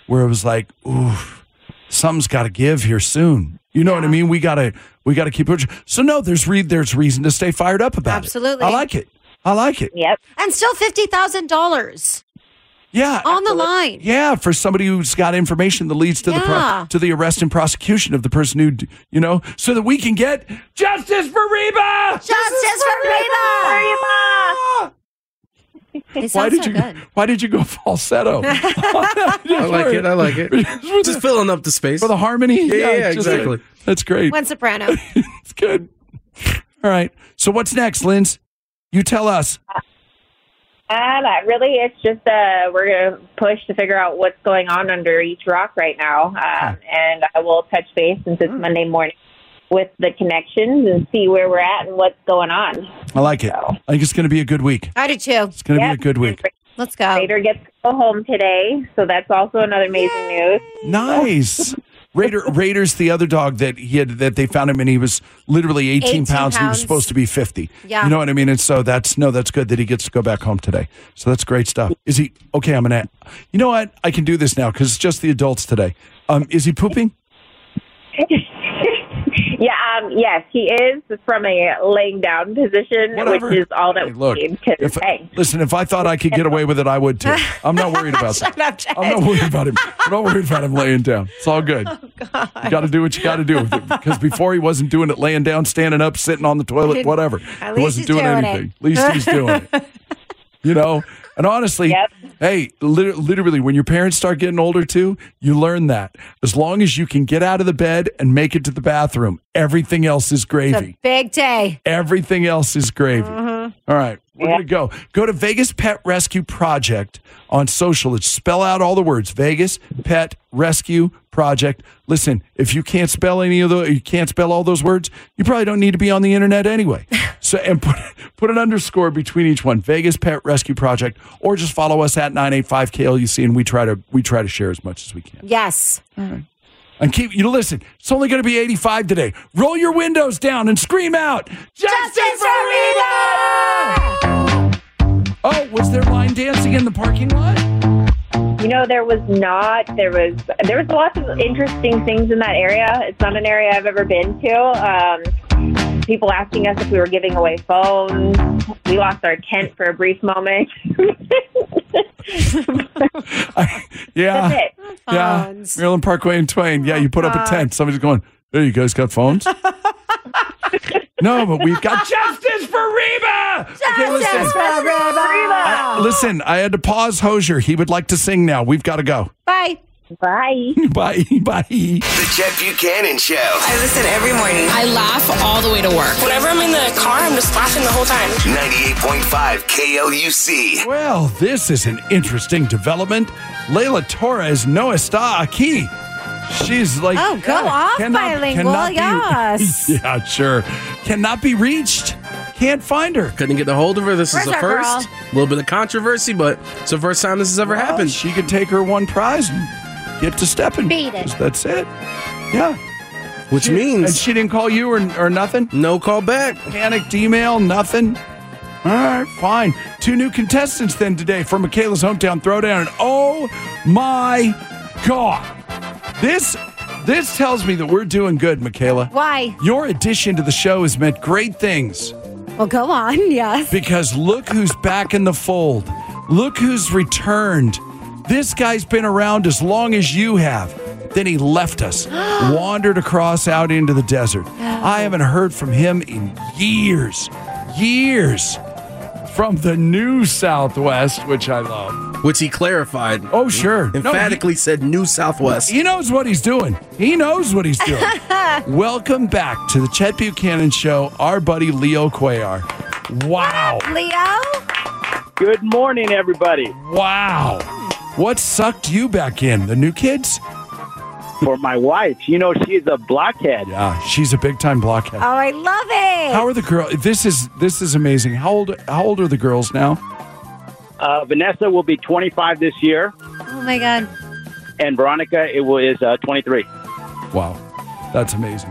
Speaker 5: where it was like, ooh, something's got to give here soon. You know what I mean? We gotta keep pushing. So no, there's reason to stay fired up about it.
Speaker 4: Absolutely.
Speaker 5: I like it.
Speaker 8: Yep.
Speaker 4: And still $50,000
Speaker 5: Yeah,
Speaker 4: on the line.
Speaker 5: Yeah, for somebody who's got information that leads to the arrest and prosecution of the person who, so that we can get justice for Reba.
Speaker 4: Justice for Reba. It sounds good.
Speaker 5: Why did you go falsetto?
Speaker 6: I like it. Just filling up the space
Speaker 5: for the harmony.
Speaker 6: Yeah, exactly.
Speaker 5: That's great.
Speaker 4: One soprano.
Speaker 5: It's good. All right. So what's next, Linz? You tell us.
Speaker 10: Not really. It's just we're going to push to figure out what's going on under each rock right now. And I will touch base since it's Monday morning with the connections and see where we're at and what's going on.
Speaker 5: I like it. I think it's going to be a good week.
Speaker 4: I do too.
Speaker 5: It's going to be a good week.
Speaker 4: Let's go.
Speaker 10: Raider gets to go home today, so that's also another amazing news.
Speaker 5: Nice. Raider's the other dog that they found him and he was literally 18 pounds. He was supposed to be 50.
Speaker 4: Yeah.
Speaker 5: You know what I mean? And so that's good that he gets to go back home today. So that's great stuff. Is he okay? You know what? I can do this now because it's just the adults today. Is he pooping?
Speaker 10: Yeah, yes, he is from a laying down position,
Speaker 5: Whatever.
Speaker 10: which is all that we need.
Speaker 5: Listen, if I thought I could get away with it, I would too. I'm not worried about that. I'm not worried about him. I'm not worried about him laying down. It's all good.
Speaker 4: Oh, God.
Speaker 5: You got to do what you got to do. Because before he wasn't doing it laying down, standing up, sitting on the toilet, whatever.
Speaker 4: At
Speaker 5: He
Speaker 4: least
Speaker 5: wasn't
Speaker 4: he's
Speaker 5: doing
Speaker 4: doing
Speaker 5: anything. At least he's doing it. And honestly, hey, literally, when your parents start getting older too, you learn that. As long as you can get out of the bed and make it to the bathroom, everything else is gravy.
Speaker 4: It's a big day.
Speaker 5: Everything else is gravy. All right, we're going to go. Go to Vegas Pet Rescue Project on social. It's spell out all the words. Vegas Pet Rescue Project. Listen, if you can't spell you can't spell all those words, you probably don't need to be on the internet anyway. So, and put an underscore between each one. Vegas Pet Rescue Project, or just follow us at 985 KLUC, and we try to share as much as we can.
Speaker 4: Yes.
Speaker 5: All right. And listen, it's only going to be 85 today. Roll your windows down and scream out, Justice for Reba! Oh, was there line dancing in the parking lot?
Speaker 10: There was not. There was lots of interesting things in that area. It's not an area I've ever been to. People asking us if we were giving away phones. We lost our tent for a brief moment.
Speaker 5: Yeah. Maryland Parkway and Twain. Yeah, you put up a tent. Somebody's going, hey, you guys got phones? No, but we've got justice for Reba!
Speaker 4: Justice for Reba!
Speaker 5: Listen, I had to pause Hosier. He would like to sing now. We've got to go.
Speaker 4: Bye.
Speaker 10: Bye.
Speaker 5: Bye.
Speaker 3: The Chet Buchanan Show.
Speaker 9: I listen every morning. I laugh all the way to work. Whenever I'm in the car, I'm just laughing the whole time.
Speaker 3: 98.5 KLUC.
Speaker 5: Well, this is an interesting development. Layla Torres no está aquí. She's like,
Speaker 4: go off bilingual, yes.
Speaker 5: Yeah, sure. Cannot be reached. Can't find her.
Speaker 6: Couldn't get a hold of her. This
Speaker 4: Where's
Speaker 6: is a
Speaker 4: our
Speaker 6: first. A little bit of controversy, but it's the first time this has ever happened.
Speaker 5: She could take her one prize and get to stepping.
Speaker 4: Beat it.
Speaker 5: That's it. Yeah.
Speaker 6: Which means...
Speaker 5: And she didn't call you or nothing?
Speaker 6: No call back.
Speaker 5: Panicked email, nothing? All right, fine. 2 new contestants then today for Michaela's Hometown Throwdown. And oh my God. This tells me that we're doing good, Michaela.
Speaker 4: Why?
Speaker 5: Your addition to the show has meant great things.
Speaker 4: Well, go on, yes.
Speaker 5: Because look who's back in the fold. Look who's returned. This guy's been around as long as you have. Then he left us, wandered across out into the desert. I haven't heard from him in years. From the New Southwest, which I love.
Speaker 6: Which he clarified.
Speaker 5: Oh, sure.
Speaker 6: Emphatically said New Southwest.
Speaker 5: He knows what he's doing. Welcome back to the Chet Buchanan Show, our buddy Leo Cuellar. Wow.
Speaker 4: Leo?
Speaker 11: Good morning, everybody.
Speaker 5: Wow. What sucked you back in? The new kids?
Speaker 11: For my wife. She's a blockhead.
Speaker 5: Yeah, she's a big-time blockhead.
Speaker 4: Oh, I love it.
Speaker 5: How are the girls? This is amazing. How old are the girls now?
Speaker 11: Vanessa will be 25 this year.
Speaker 4: Oh, my God.
Speaker 11: And Veronica is 23.
Speaker 5: Wow. That's amazing.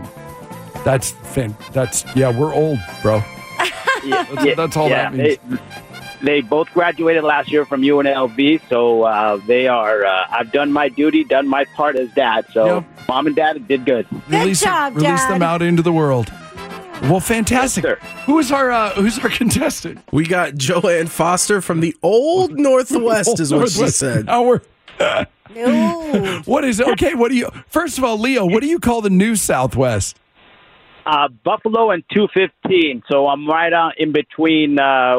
Speaker 5: We're old, bro. That's all that means.
Speaker 11: They both graduated last year from UNLV, so they are. I've done my duty, done my part as dad. So Mom and Dad did good.
Speaker 4: Good job,
Speaker 5: Release
Speaker 4: Dad.
Speaker 5: them out into the world. Well, fantastic.
Speaker 11: Yes,
Speaker 5: who's our contestant?
Speaker 6: We got Joanne Foster from the Old Northwest, is what she said.
Speaker 5: Now we're.
Speaker 4: No.
Speaker 5: What is okay? What do you? First of all, Leo, what do you call the new Southwest?
Speaker 11: Buffalo and 215. So I'm right on in between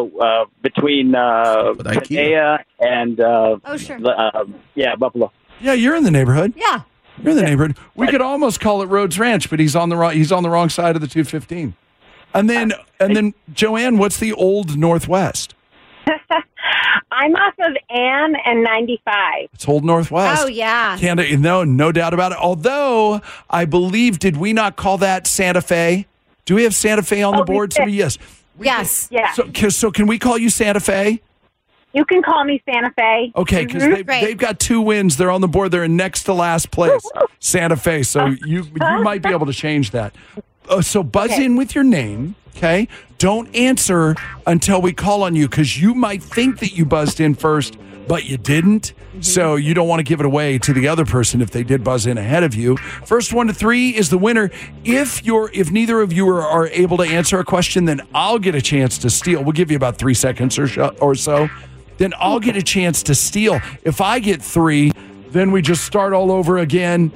Speaker 11: Padilla and
Speaker 4: sure.
Speaker 11: Buffalo.
Speaker 5: Yeah, you're in the neighborhood.
Speaker 4: Yeah.
Speaker 5: You're in the neighborhood. We could almost call it Rhodes Ranch, but he's on the wrong side of the 215. And then Joanne, what's the Old Northwest?
Speaker 8: I'm off of Ann and 95.
Speaker 5: It's Old Northwest.
Speaker 4: Oh, yeah.
Speaker 5: No doubt about it. Although I believe, did we not call that Santa Fe? Do we have Santa Fe on the board? Yes.
Speaker 4: Yes.
Speaker 8: Yeah.
Speaker 5: So can we call you Santa Fe?
Speaker 8: You can call me Santa Fe.
Speaker 5: Okay, because they've got 2 wins. They're on the board. They're in next to last place, Santa Fe. So you might be able to change that. So buzz in with your name, okay? Don't answer until we call on you, because you might think that you buzzed in first, but you didn't. Mm-hmm. So you don't want to give it away to the other person if they did buzz in ahead of you. First 1 to 3 is the winner. If neither of you are able to answer a question, then I'll get a chance to steal. We'll give you about 3 seconds or so. Then I'll get a chance to steal. If I get 3, then we just start all over again.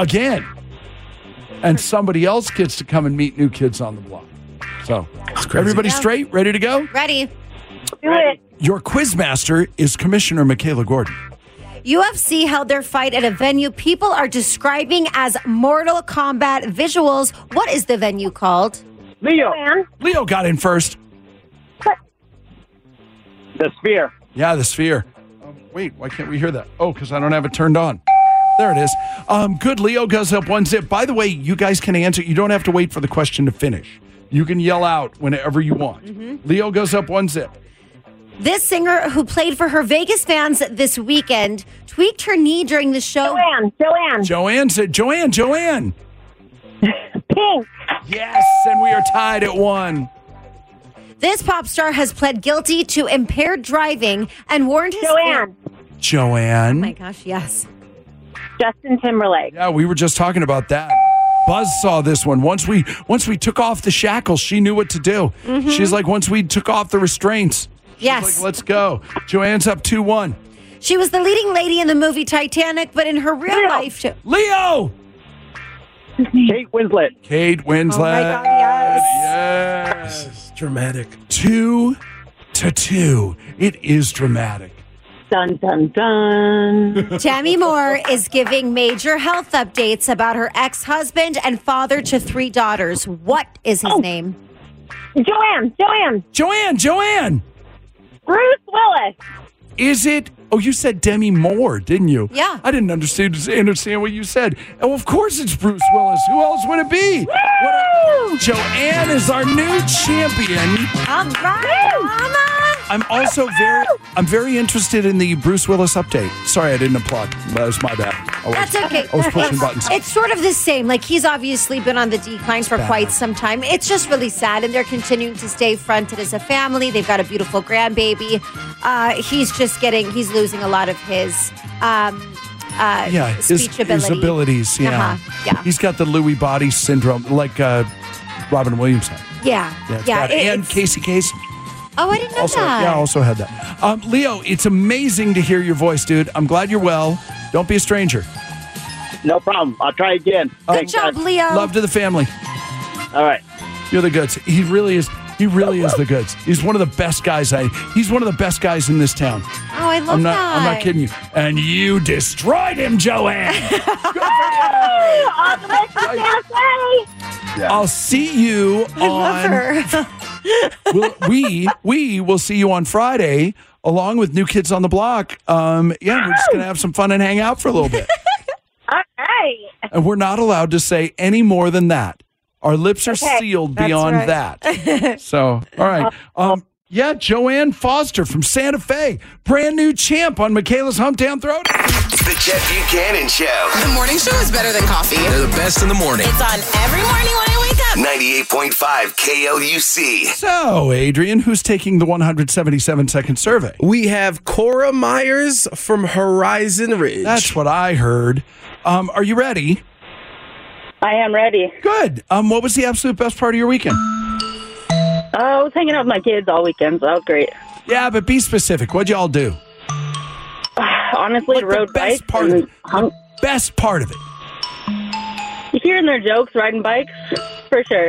Speaker 5: And somebody else gets to come and meet New Kids on the Block. So, everybody straight? Ready to go?
Speaker 4: Ready.
Speaker 8: Do it.
Speaker 5: Your quizmaster is Commissioner Michaela Gordon.
Speaker 4: UFC held their fight at a venue people are describing as Mortal Kombat visuals. What is the venue called?
Speaker 11: Leo.
Speaker 5: Leo got in first.
Speaker 11: The Sphere.
Speaker 5: Yeah, the Sphere. Wait, why can't we hear that? Oh, because I don't have it turned on. There it is. Good. Leo goes up 1 zip. By the way, you guys can answer. You don't have to wait for the question to finish. You can yell out whenever you want. Mm-hmm. Leo goes up 1 zip.
Speaker 4: This singer who played for her Vegas fans this weekend tweaked her knee during the show.
Speaker 8: Joanne
Speaker 5: said Joanne.
Speaker 8: Pink.
Speaker 5: Yes, and we are tied at 1.
Speaker 4: This pop star has pled guilty to impaired driving and warned his
Speaker 5: Joanne.
Speaker 4: Oh my gosh, yes.
Speaker 8: Justin Timberlake.
Speaker 5: Yeah, we were just talking about that. Buzz saw this one. Once we took off the shackles, she knew what to do. Mm-hmm. She's like, once we took off the restraints, she's like, let's go. Joanne's up 2-1.
Speaker 4: She was the leading lady in the movie Titanic, but in her real life...
Speaker 5: Leo!
Speaker 11: Kate Winslet.
Speaker 4: Oh my God, yes.
Speaker 6: This is dramatic.
Speaker 5: 2-2. It is dramatic.
Speaker 8: Dun, dun, dun.
Speaker 4: Tammy Moore is giving major health updates about her ex-husband and father to 3 daughters. What is his name?
Speaker 8: Joanne.
Speaker 5: Bruce
Speaker 8: Willis.
Speaker 5: Is it? Oh, you said Demi Moore, didn't you?
Speaker 4: Yeah.
Speaker 5: I didn't understand what you said. Oh, of course it's Bruce Willis. Who else would it be? Joanne is our new champion.
Speaker 4: All right, Mama.
Speaker 5: I'm very interested in the Bruce Willis update. Sorry, I didn't applaud. That was my bad.
Speaker 4: That's okay.
Speaker 5: I was pushing buttons.
Speaker 4: It's sort of the same. Like, he's obviously been on the decline for quite some time. It's just really sad, and they're continuing to stay fronted as a family. They've got a beautiful grandbaby. He's losing a lot of his speech ability.
Speaker 5: His abilities. Yeah.
Speaker 4: Yeah.
Speaker 5: He's got the Lewy body syndrome, like Robin Williams had.
Speaker 4: Yeah.
Speaker 5: And Casey Kasem.
Speaker 4: Oh, I didn't know that.
Speaker 5: Yeah, I also had that. Leo, it's amazing to hear your voice, dude. I'm glad you're well. Don't be a stranger.
Speaker 11: No problem. I'll try again.
Speaker 4: Good job, Leo.
Speaker 5: Love to the family.
Speaker 11: All right.
Speaker 5: You're the goods. He really is the goods. He's one of the best guys. He's one of the best guys in this town.
Speaker 4: Oh, I love that.
Speaker 5: I'm not kidding you. And you destroyed him, Joanne. Good for you. I'll see you
Speaker 4: I love her.
Speaker 5: we will see you on Friday along with New Kids on the Block. We're just going to have some fun and hang out for a little bit.
Speaker 8: All right.
Speaker 5: And we're not allowed to say any more than that. Our lips are sealed beyond that. So, all right. Joanne Foster from Santa Fe, brand new champ on Michaela's Hometown Throwdown.
Speaker 3: The Chet Buchanan Show.
Speaker 9: The morning show is better than coffee.
Speaker 2: They're the best in the morning.
Speaker 9: It's on every morning when I wake up.
Speaker 3: 98.5 KLUC.
Speaker 5: So, Adrian, who's taking the 177-second survey?
Speaker 6: We have Cora Myers from Horizon Ridge.
Speaker 5: That's what I heard. Are you ready?
Speaker 12: I am ready.
Speaker 5: Good. What was the absolute best part of your weekend?
Speaker 12: I was hanging out with my kids all weekend, so that was great.
Speaker 5: Yeah, but be specific. What'd y'all do?
Speaker 12: Honestly, rode bikes.
Speaker 5: Best part of it.
Speaker 12: Hearing their jokes, riding bikes, for sure.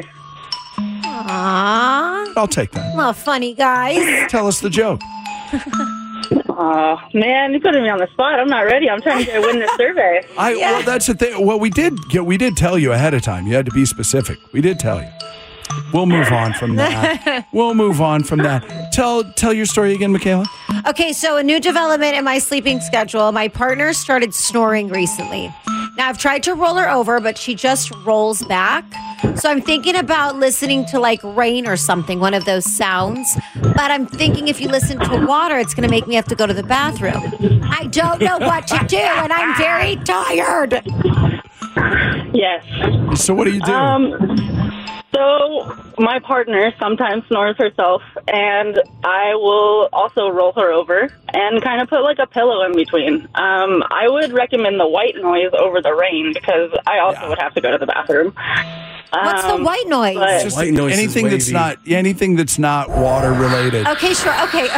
Speaker 4: Aww.
Speaker 5: I'll take that.
Speaker 4: Well, funny guys.
Speaker 5: Tell us the joke.
Speaker 12: Oh, man, you're putting me on the spot. I'm not ready. I'm trying to win this survey.
Speaker 5: Well, that's the thing. Well, we did tell you ahead of time. You had to be specific. We did tell you. We'll move on from that. Tell your story again, Michaela.
Speaker 4: Okay, so a new development in my sleeping schedule. My partner started snoring recently. Now, I've tried to roll her over, but she just rolls back. So I'm thinking about listening to like rain or something, one of those sounds. But I'm thinking if you listen to water, it's going to make me have to go to the bathroom. I don't know what to do, and I'm very tired.
Speaker 12: Yes.
Speaker 5: So what do you do?
Speaker 12: So my partner sometimes snores herself, and I will also roll her over and kind of put like a pillow in between. I would recommend the white noise over the rain because I also would have to go to the bathroom.
Speaker 4: What's the white noise?
Speaker 5: Just white noise anything that's not water related.
Speaker 4: Okay, sure. Okay.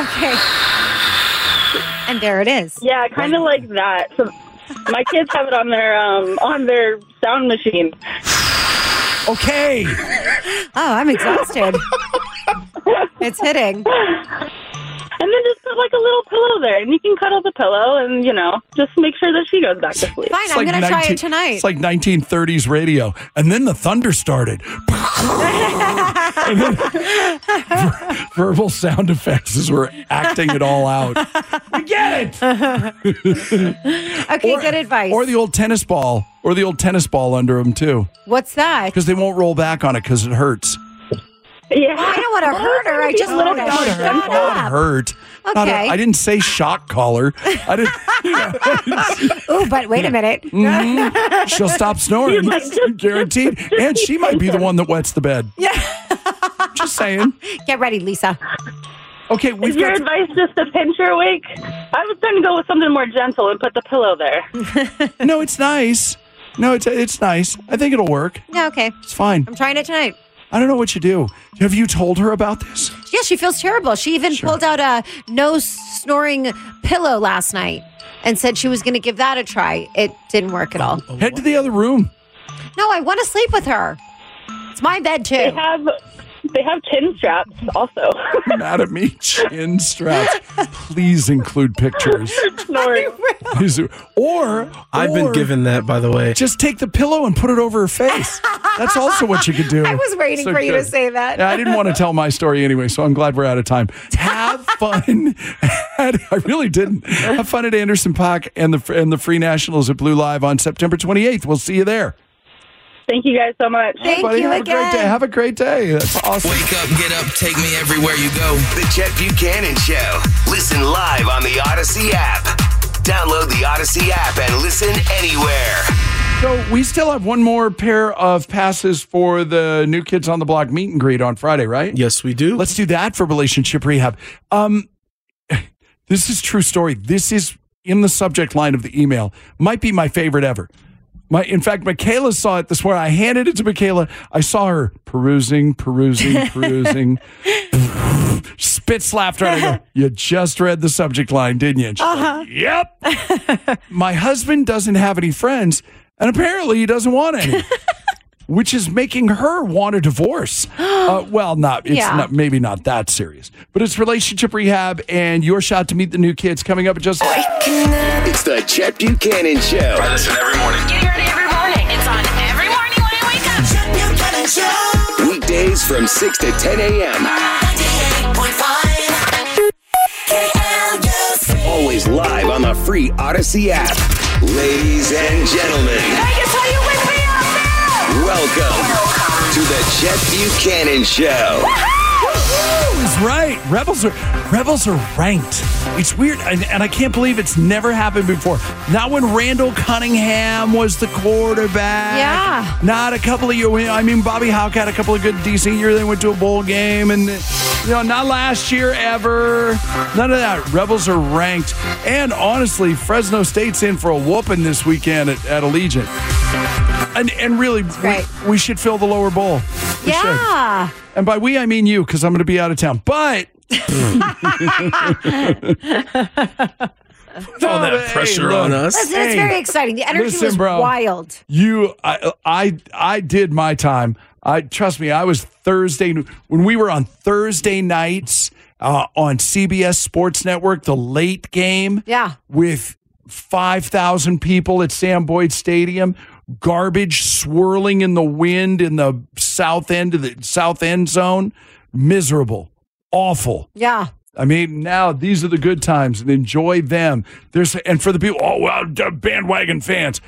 Speaker 4: And there it is.
Speaker 12: Yeah, kind of like that. So my kids have it on their sound machine.
Speaker 5: Okay.
Speaker 4: Oh, I'm exhausted. It's hitting.
Speaker 12: And then just put like a little pillow there, and you can cuddle the pillow, and just make sure that she goes back to sleep.
Speaker 4: Fine, I'm going to try it tonight.
Speaker 5: It's like 1930s radio, and then the thunder started. And then verbal sound effects as we're acting it all out. You get it.
Speaker 4: Okay, good advice.
Speaker 5: Or the old tennis ball under them too.
Speaker 4: What's that?
Speaker 5: Because they won't roll back on it because it hurts.
Speaker 12: Yeah,
Speaker 4: I don't want to hurt her. I just want to shut up.
Speaker 5: Hurt.
Speaker 4: Okay.
Speaker 5: I didn't say shock collar. I didn't.
Speaker 4: Ooh, but wait a minute.
Speaker 5: Mm-hmm. She'll stop snoring, guaranteed. And she might be the one that wets the bed.
Speaker 4: Yeah.
Speaker 5: Just saying.
Speaker 4: Get ready, Lisa.
Speaker 5: Okay,
Speaker 12: is your advice just to pinch her awake? I was trying to go with something more gentle and put the pillow there.
Speaker 5: No, it's nice. No, it's nice. I think it'll work.
Speaker 4: Yeah, okay.
Speaker 5: It's fine.
Speaker 4: I'm trying it tonight.
Speaker 5: I don't know what you do. Have you told her about this?
Speaker 4: Yeah, she feels terrible. She even pulled out a no snoring pillow last night and said she was going to give that a try. It didn't work at all.
Speaker 5: Head to the other room.
Speaker 4: No, I want to sleep with her. It's my bed, too.
Speaker 12: They have chin straps also.
Speaker 5: Mad at me, chin straps. Please include pictures. Please. Or
Speaker 6: I've been given that, by the way.
Speaker 5: Just take the pillow and put it over her face. That's also what you could do.
Speaker 4: I was waiting for you to say that.
Speaker 5: Yeah, I didn't want to tell my story anyway, so I'm glad we're out of time. Have fun. I really didn't. Have fun at Anderson Park and the Free Nationals at Blue Live on September 28th. We'll see you there.
Speaker 12: Thank you guys so much.
Speaker 4: Thank you again.
Speaker 5: Have a great day. That's awesome.
Speaker 2: Wake up, get up, take me everywhere you go.
Speaker 3: The Chet Buchanan Show. Listen live on the Odyssey app. Download the Odyssey app and listen anywhere.
Speaker 5: So we still have one more pair of passes for the New Kids on the Block meet and greet on Friday, right?
Speaker 6: Yes, we do.
Speaker 5: Let's do that for Relationship Rehab. This is true story. This is in the subject line of the email. Might be my favorite ever. In fact, Michaela saw it this morning. I handed it to Michaela. I saw her perusing. Spits laughter. I go, you just read the subject line, didn't you? And she's like, yep. My husband doesn't have any friends, and apparently he doesn't want any, which is making her want a divorce. Maybe not that serious, but it's Relationship Rehab and your shot to meet the new kids coming up in just.
Speaker 3: It's the Chet Buchanan Show.
Speaker 2: I listen every morning.
Speaker 9: Getting ready every morning. It's on every morning when I wake up.
Speaker 3: Chet Buchanan Show. Weekdays from 6 to 10 a.m.
Speaker 13: 98.5 KLUC.
Speaker 3: Always live on the free Odyssey app. Ladies and gentlemen.
Speaker 13: Vegas, are you with me out there?
Speaker 3: Welcome to the Chet Buchanan Show.
Speaker 5: is right. Rebels are ranked. It's weird, and I can't believe it's never happened before. Not when Randall Cunningham was the quarterback.
Speaker 4: Yeah.
Speaker 5: Not a couple of years. I mean, Bobby Houck had a couple of good, decent years. They went to a bowl game, and not last year ever. None of that. Rebels are ranked, and honestly, Fresno State's in for a whooping this weekend at Allegiant. And really, we should fill the lower bowl. We should. And by we, I mean you, because I'm going to be out of town. But
Speaker 6: all that pressure on us.
Speaker 4: Listen, it's very exciting. The energy was wild.
Speaker 5: I did my time. Trust me, I was Thursday when we were on Thursday nights on CBS Sports Network, the late game.
Speaker 4: Yeah.
Speaker 5: With 5,000 people at Sam Boyd Stadium. Garbage swirling in the wind in the south end zone. Miserable. Awful.
Speaker 4: Yeah.
Speaker 5: I mean, now these are the good times and enjoy them. And for the people, bandwagon fans,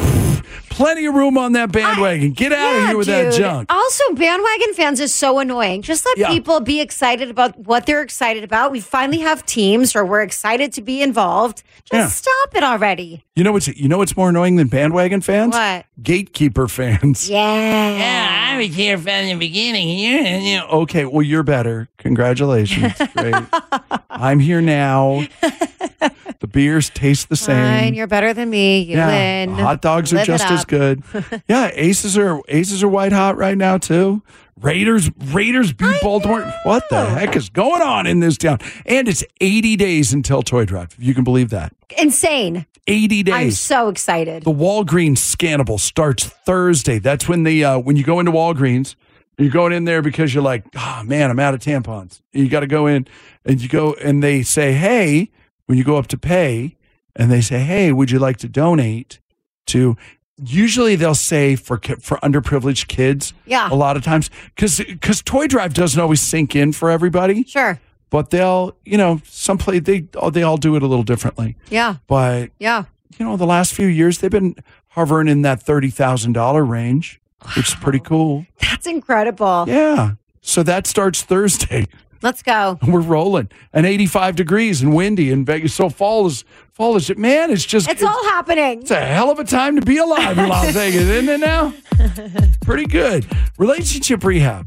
Speaker 5: plenty of room on that bandwagon. Get out of here with that junk.
Speaker 4: Also, bandwagon fans is so annoying. Just let people be excited about what they're excited about. We finally have teams, or we're excited to be involved. Just stop it already.
Speaker 5: You know what's more annoying than bandwagon fans?
Speaker 4: What?
Speaker 5: Gatekeeper fans.
Speaker 4: Yeah.
Speaker 14: I was here from the beginning.
Speaker 5: Okay, well, you're better. Congratulations. Great. I'm here now. The beers taste the same.
Speaker 4: Fine, you're better than me. You win.
Speaker 5: Hot dogs are just as good. Yeah, Aces are white hot right now too. Raiders beat Baltimore. What the heck is going on in this town? And it's 80 days until Toy Drive. If you can believe that.
Speaker 4: Insane.
Speaker 5: 80 days.
Speaker 4: I'm so excited.
Speaker 5: The Walgreens scannable starts Thursday. That's when when you go into Walgreens, you're going in there because you're like, oh man, I'm out of tampons. And you got to go in and you go and they say, hey, when you go up to pay and they say, hey, would you like to donate to, usually they'll say for underprivileged kids.
Speaker 4: Yeah.
Speaker 5: A lot of times because Toy Drive doesn't always sink in for everybody.
Speaker 4: Sure.
Speaker 5: But they'll, someplace they all do it a little differently.
Speaker 4: Yeah.
Speaker 5: But
Speaker 4: yeah,
Speaker 5: the last few years they've been hovering in that $30,000 range, which is pretty cool.
Speaker 4: That's incredible.
Speaker 5: Yeah. So that starts Thursday.
Speaker 4: Let's go.
Speaker 5: We're rolling. And 85 degrees and windy in Vegas. So fall is man, it's
Speaker 4: all happening.
Speaker 5: It's a hell of a time to be alive in Las Vegas, isn't it now? Pretty good. Relationship rehab.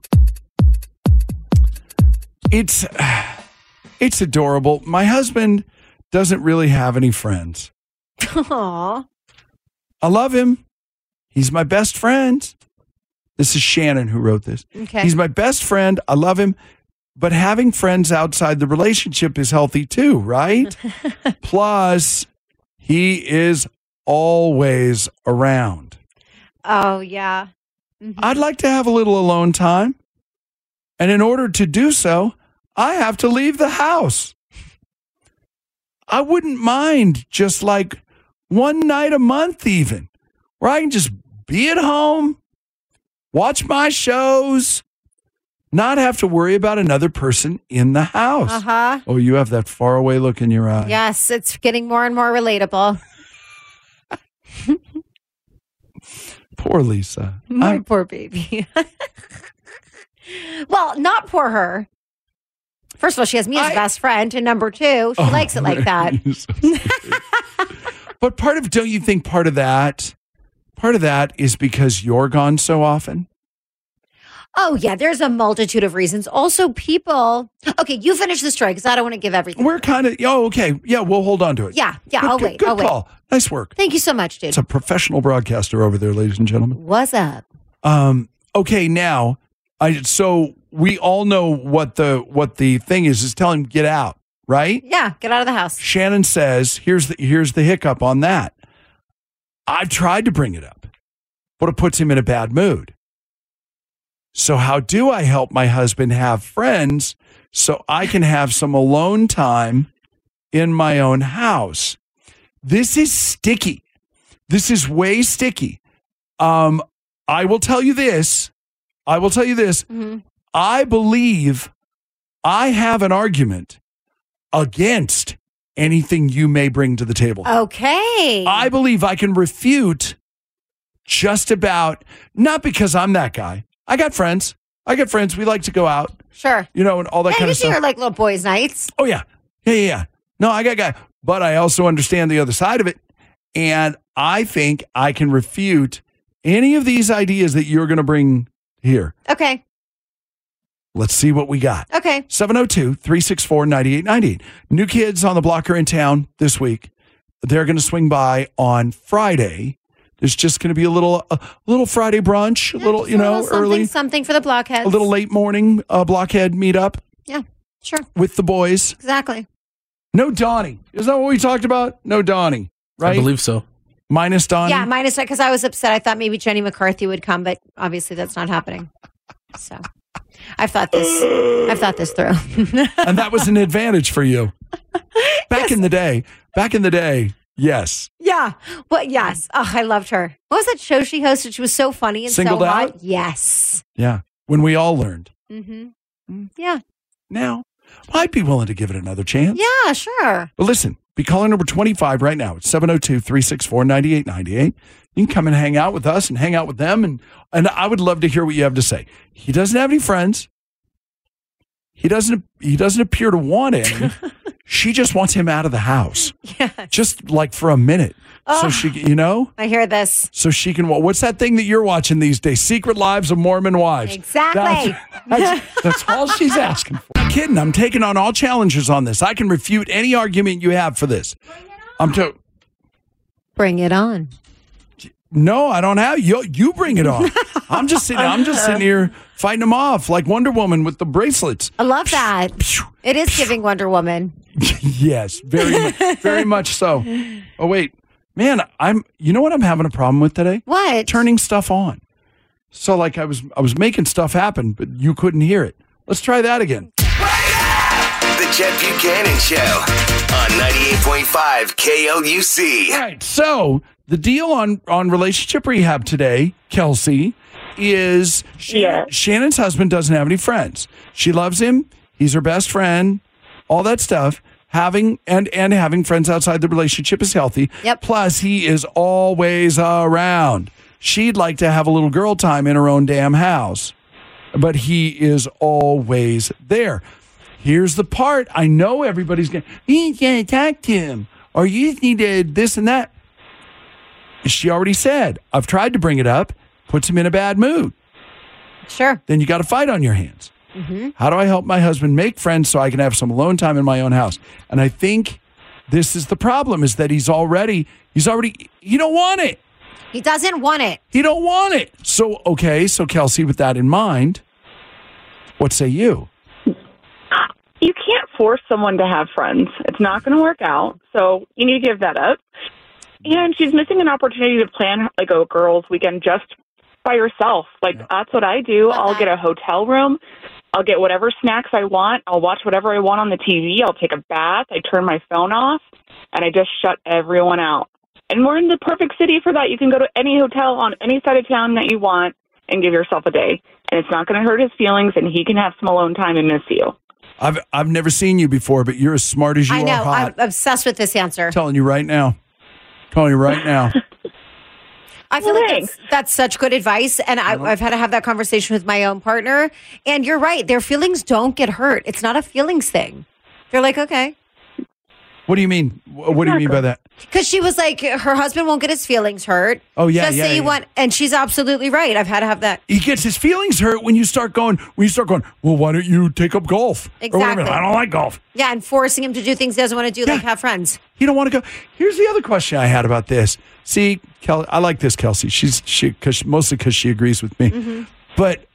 Speaker 5: It's adorable. My husband doesn't really have any friends.
Speaker 4: Aww.
Speaker 5: I love him. He's my best friend. This is Shannon who wrote this.
Speaker 4: Okay.
Speaker 5: He's my best friend. I love him. But having friends outside the relationship is healthy too, right? Plus, he is always around.
Speaker 4: Oh, yeah. Mm-hmm.
Speaker 5: I'd like to have a little alone time. And in order to do so, I have to leave the house. I wouldn't mind just like one night a month even, where I can just be at home, watch my shows, not have to worry about another person in the house.
Speaker 4: Uh-huh.
Speaker 5: Oh, you have that faraway look in your eye.
Speaker 4: Yes, it's getting more and more relatable.
Speaker 5: Poor Lisa.
Speaker 4: My poor baby. Well, not poor her. First of all, she has me as best friend. And number two, she likes it like that.
Speaker 5: But don't you think part of that is because you're gone so often?
Speaker 4: Oh, yeah. There's a multitude of reasons. Also, people. Okay, you finish the story because I don't want to give everything.
Speaker 5: We're kind of. Oh, okay. Yeah, we'll hold on to it.
Speaker 4: Yeah. I'll wait.
Speaker 5: Good call. Nice work.
Speaker 4: Thank you so much, dude.
Speaker 5: It's a professional broadcaster over there, ladies and gentlemen.
Speaker 4: What's up?
Speaker 5: Okay, now, so we all know what the thing is tell him get out, right?
Speaker 4: Yeah, get out of the house.
Speaker 5: Shannon says, here's the hiccup on that. I've tried to bring it up, but it puts him in a bad mood. So how do I help my husband have friends so I can have some alone time in my own house? This is sticky. This is way sticky. I will tell you this. Mm-hmm. I believe I have an argument against anything you may bring to the table.
Speaker 4: Okay.
Speaker 5: I believe I can refute just about, not because I'm that guy. I got friends. I got friends. We like to go out,
Speaker 4: Sure.
Speaker 5: and all that
Speaker 4: Yeah,
Speaker 5: kind
Speaker 4: you
Speaker 5: of
Speaker 4: see her
Speaker 5: stuff.
Speaker 4: like little boys' nights.
Speaker 5: Oh, yeah. Yeah. No, I got guy. But I also understand the other side of it. And I think I can refute any of these ideas that you're going to bring here.
Speaker 4: Okay.
Speaker 5: Let's see what we got.
Speaker 4: Okay.
Speaker 5: 702-364-9898. New Kids on the Block are in town this week. They're going to swing by on Friday. There's just going to be a little Friday brunch, a little, early.
Speaker 4: Something for the blockheads.
Speaker 5: A little late morning blockhead meetup.
Speaker 4: Yeah, sure.
Speaker 5: With the boys.
Speaker 4: Exactly.
Speaker 5: No Donnie. Is that what we talked about? No Donnie, right?
Speaker 6: I believe so.
Speaker 5: Minus Donnie?
Speaker 4: Yeah, minus because I was upset. I thought maybe Jenny McCarthy would come, but obviously that's not happening. So I've thought this through.
Speaker 5: And that was an advantage for you. Back in the day, yes.
Speaker 4: Yeah. Well, yes. Oh, I loved her. What was that show she hosted? She was so funny and
Speaker 5: Singled
Speaker 4: so
Speaker 5: Out?
Speaker 4: hot. Yes.
Speaker 5: Yeah. When we all learned.
Speaker 4: Mm-hmm. Yeah.
Speaker 5: Now, I'd be willing to give it another chance.
Speaker 4: Yeah, sure.
Speaker 5: But listen, be calling number 25 right now. It's 702-364-9898. You can come and hang out with us and hang out with them. And I would love to hear what you have to say. He doesn't have any friends. He doesn't appear to want any. She just wants him out of the house.
Speaker 4: Yeah.
Speaker 5: Just like for a minute. So she,
Speaker 4: I hear this.
Speaker 5: So she can, what's that thing that you're watching these days? Secret Lives of Mormon Wives.
Speaker 4: Exactly.
Speaker 5: That's all she's asking for. I'm kidding. I'm taking on all challenges on this. I can refute any argument you have for this.
Speaker 4: Bring it on.
Speaker 5: No, I don't have you bring it on. I'm just sitting here fighting them off like Wonder Woman with the bracelets.
Speaker 4: I love that. It is giving Wonder Woman.
Speaker 5: Yes, very much so. Oh wait. Man, you know what I'm having a problem with today?
Speaker 4: What?
Speaker 5: Turning stuff on. So like I was making stuff happen, but you couldn't hear it. Let's try that again.
Speaker 3: The Chet Buchanan Show on 98.5 KLUC.
Speaker 5: All right, so the deal on relationship rehab today, Kelsey, is Shannon's husband doesn't have any friends. She loves him. He's her best friend. All that stuff. Having friends outside the relationship is healthy.
Speaker 4: Yep.
Speaker 5: Plus, he is always around. She'd like to have a little girl time in her own damn house, but he is always there. Here's the part. I know everybody's going, you can't talk to him, or you just need to this and that. She already said, I've tried to bring it up, puts him in a bad mood.
Speaker 4: Sure.
Speaker 5: Then you got a fight on your hands.
Speaker 4: Mm-hmm.
Speaker 5: How do I help my husband make friends so I can have some alone time in my own house? And I think this is the problem, is that he don't want it.
Speaker 4: He doesn't want it.
Speaker 5: He don't want it. So Kelsey, with that in mind, what say you?
Speaker 12: You can't force someone to have friends. It's not going to work out. So you need to give that up. And she's missing an opportunity to plan like a girls' weekend just by herself. Like that's what I do. I'll get a hotel room. I'll get whatever snacks I want. I'll watch whatever I want on the TV. I'll take a bath. I turn my phone off, and I just shut everyone out. And we're in the perfect city for that. You can go to any hotel on any side of town that you want and give yourself a day. And it's not going to hurt his feelings, and he can have some alone time and miss you.
Speaker 5: I've never seen you before, but you're as smart as you
Speaker 4: I know.
Speaker 5: are hot.
Speaker 4: I'm obsessed with this answer.
Speaker 5: Telling you right now.
Speaker 4: I feel like that's such good advice. And I've had to have that conversation with my own partner. And you're right. Their feelings don't get hurt. It's not a feelings thing. They're like, okay.
Speaker 5: What do you mean? What do you mean by that?
Speaker 4: Because she was like, her husband won't get his feelings hurt.
Speaker 5: Oh, yeah.
Speaker 4: Just say you want. And she's absolutely right. I've had to have that.
Speaker 5: He gets his feelings hurt when you start going, well, why don't you take up golf?
Speaker 4: Exactly.
Speaker 5: Or wait a minute, I don't like golf.
Speaker 4: Yeah. And forcing him to do things he doesn't want to do, like have friends.
Speaker 5: You don't want to go. Here's the other question I had about this. See, I like this, Kelsey. Mostly because she agrees with me.
Speaker 4: Mm-hmm.
Speaker 5: But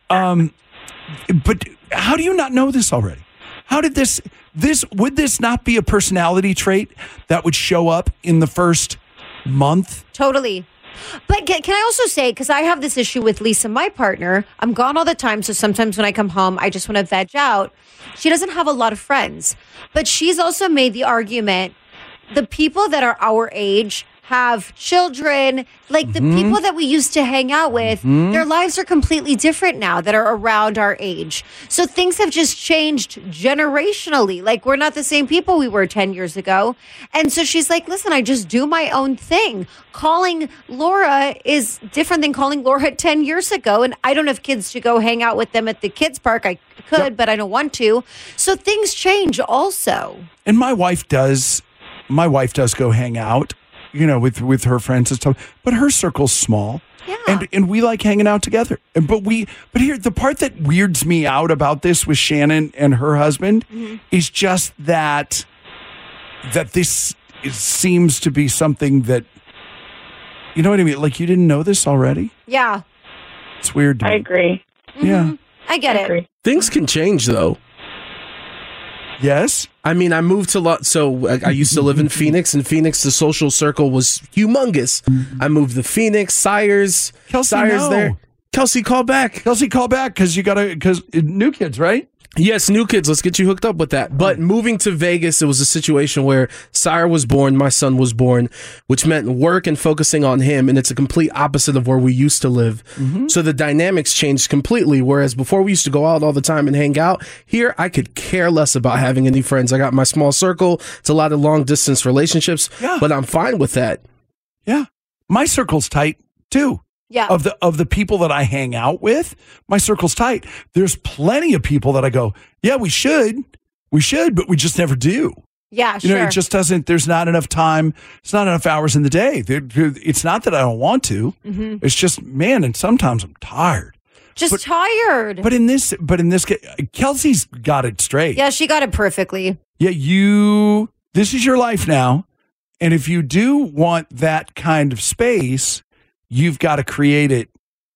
Speaker 5: how do you not know this already? How did would this not be a personality trait that would show up in the first month?
Speaker 4: Totally. But can I also say, because I have this issue with Lisa, my partner, I'm gone all the time. So sometimes when I come home, I just want to veg out. She doesn't have a lot of friends, but she's also made the argument, the people that are our age have children. Like the people that we used to hang out with, their lives are completely different now that are around our age. So things have just changed generationally. Like we're not the same people we were 10 years ago. And so she's like, listen, I just do my own thing. Calling Laura is different than calling Laura 10 years ago. And I don't have kids to go hang out with them at the kids' park. I could, but I don't want to. So things change also.
Speaker 5: And my wife does go hang out, with her friends and stuff, but her circle's small. Yeah. And we like hanging out together. But here, the part that weirds me out about this with Shannon and her husband is just that this seems to be something that, you know what I mean? Like, you didn't know this already?
Speaker 4: Yeah.
Speaker 5: It's weird.
Speaker 12: I agree.
Speaker 5: Yeah.
Speaker 4: I get it.
Speaker 6: Things can change, though.
Speaker 5: Yes.
Speaker 6: I mean, I moved to so I used to live in Phoenix. In Phoenix, the social circle was humongous. I moved to Phoenix. Sire's there. Kelsey, call back.
Speaker 5: Because new kids, right?
Speaker 6: Yes, new kids. Let's get you hooked up with that. But moving to Vegas, it was a situation where Sire was born, my son was born, which meant work and focusing on him. And it's a complete opposite of where we used to live. So the dynamics changed completely. Whereas before we used to go out all the time and hang out, here I could care less about having any friends. I got my small circle. It's a lot of long distance relationships, but I'm fine with that.
Speaker 5: Yeah. My circle's tight too.
Speaker 4: Yeah.
Speaker 5: Of the people that I hang out with, my circle's tight. There's plenty of people that I go, yeah, we should, but we just never do.
Speaker 4: Yeah, sure.
Speaker 5: It just doesn't, there's not enough time. It's not enough hours in the day. It's not that I don't want to. It's just, man, and sometimes I'm tired.
Speaker 4: Tired.
Speaker 5: But in this case, Kelsey's got it straight.
Speaker 4: Yeah, she got it perfectly.
Speaker 5: Yeah, this is your life now. And if you do want that kind of space, you've got to create it.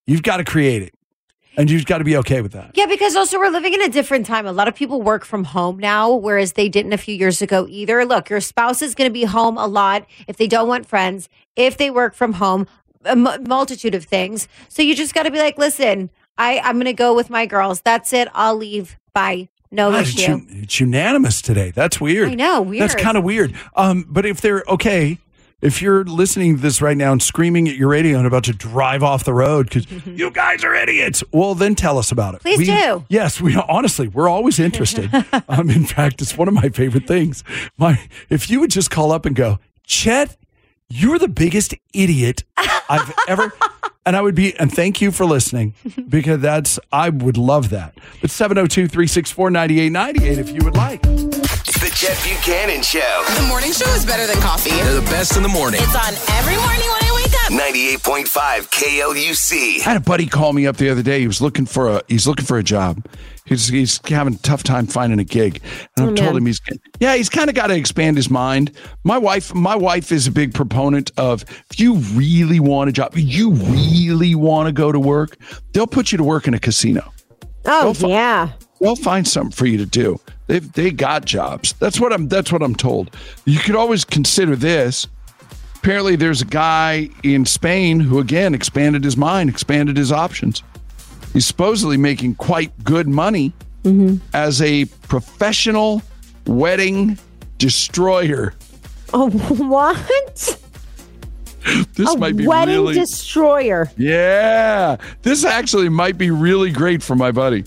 Speaker 5: And you've got to be okay with that.
Speaker 4: Yeah, because also we're living in a different time. A lot of people work from home now, whereas they didn't a few years ago either. Look, your spouse is going to be home a lot if they don't want friends, if they work from home, a multitude of things. So you just got to be like, listen, I'm going to go with my girls. That's it. I'll leave. Bye. No issue.
Speaker 5: It's unanimous today. That's weird.
Speaker 4: I know. Weird.
Speaker 5: That's kind of weird. But if they're okay, if you're listening to this right now and screaming at your radio and about to drive off the road because you guys are idiots, well, then tell us about it.
Speaker 4: Please do.
Speaker 5: Yes, honestly, we're always interested. In fact, it's one of my favorite things. If you would just call up and go, Chet, you're the biggest idiot I've ever... And thank you for listening, because I would love that. But 702-364-9898 if you would like.
Speaker 3: The Chet Buchanan Show.
Speaker 9: The morning show is better than coffee.
Speaker 3: They're the best in the morning.
Speaker 9: It's on every morning when I wake up.
Speaker 3: 98.5 KLUC.
Speaker 5: I had a buddy call me up the other day. He was looking for a job. He's having a tough time finding a gig. And I told him he's kind of got to expand his mind. My wife is a big proponent of, if you really want a job, you really want to go to work, they'll put you to work in a casino.
Speaker 4: Oh,
Speaker 5: They'll find something for you to do. They got jobs. That's what I'm told. You could always consider this. Apparently there's a guy in Spain who, again, expanded his mind, expanded his options. He's supposedly making quite good money as a professional wedding destroyer.
Speaker 15: Oh, what?
Speaker 5: This might be
Speaker 15: wedding
Speaker 5: really
Speaker 15: destroyer.
Speaker 5: Yeah, this actually might be really great for my buddy.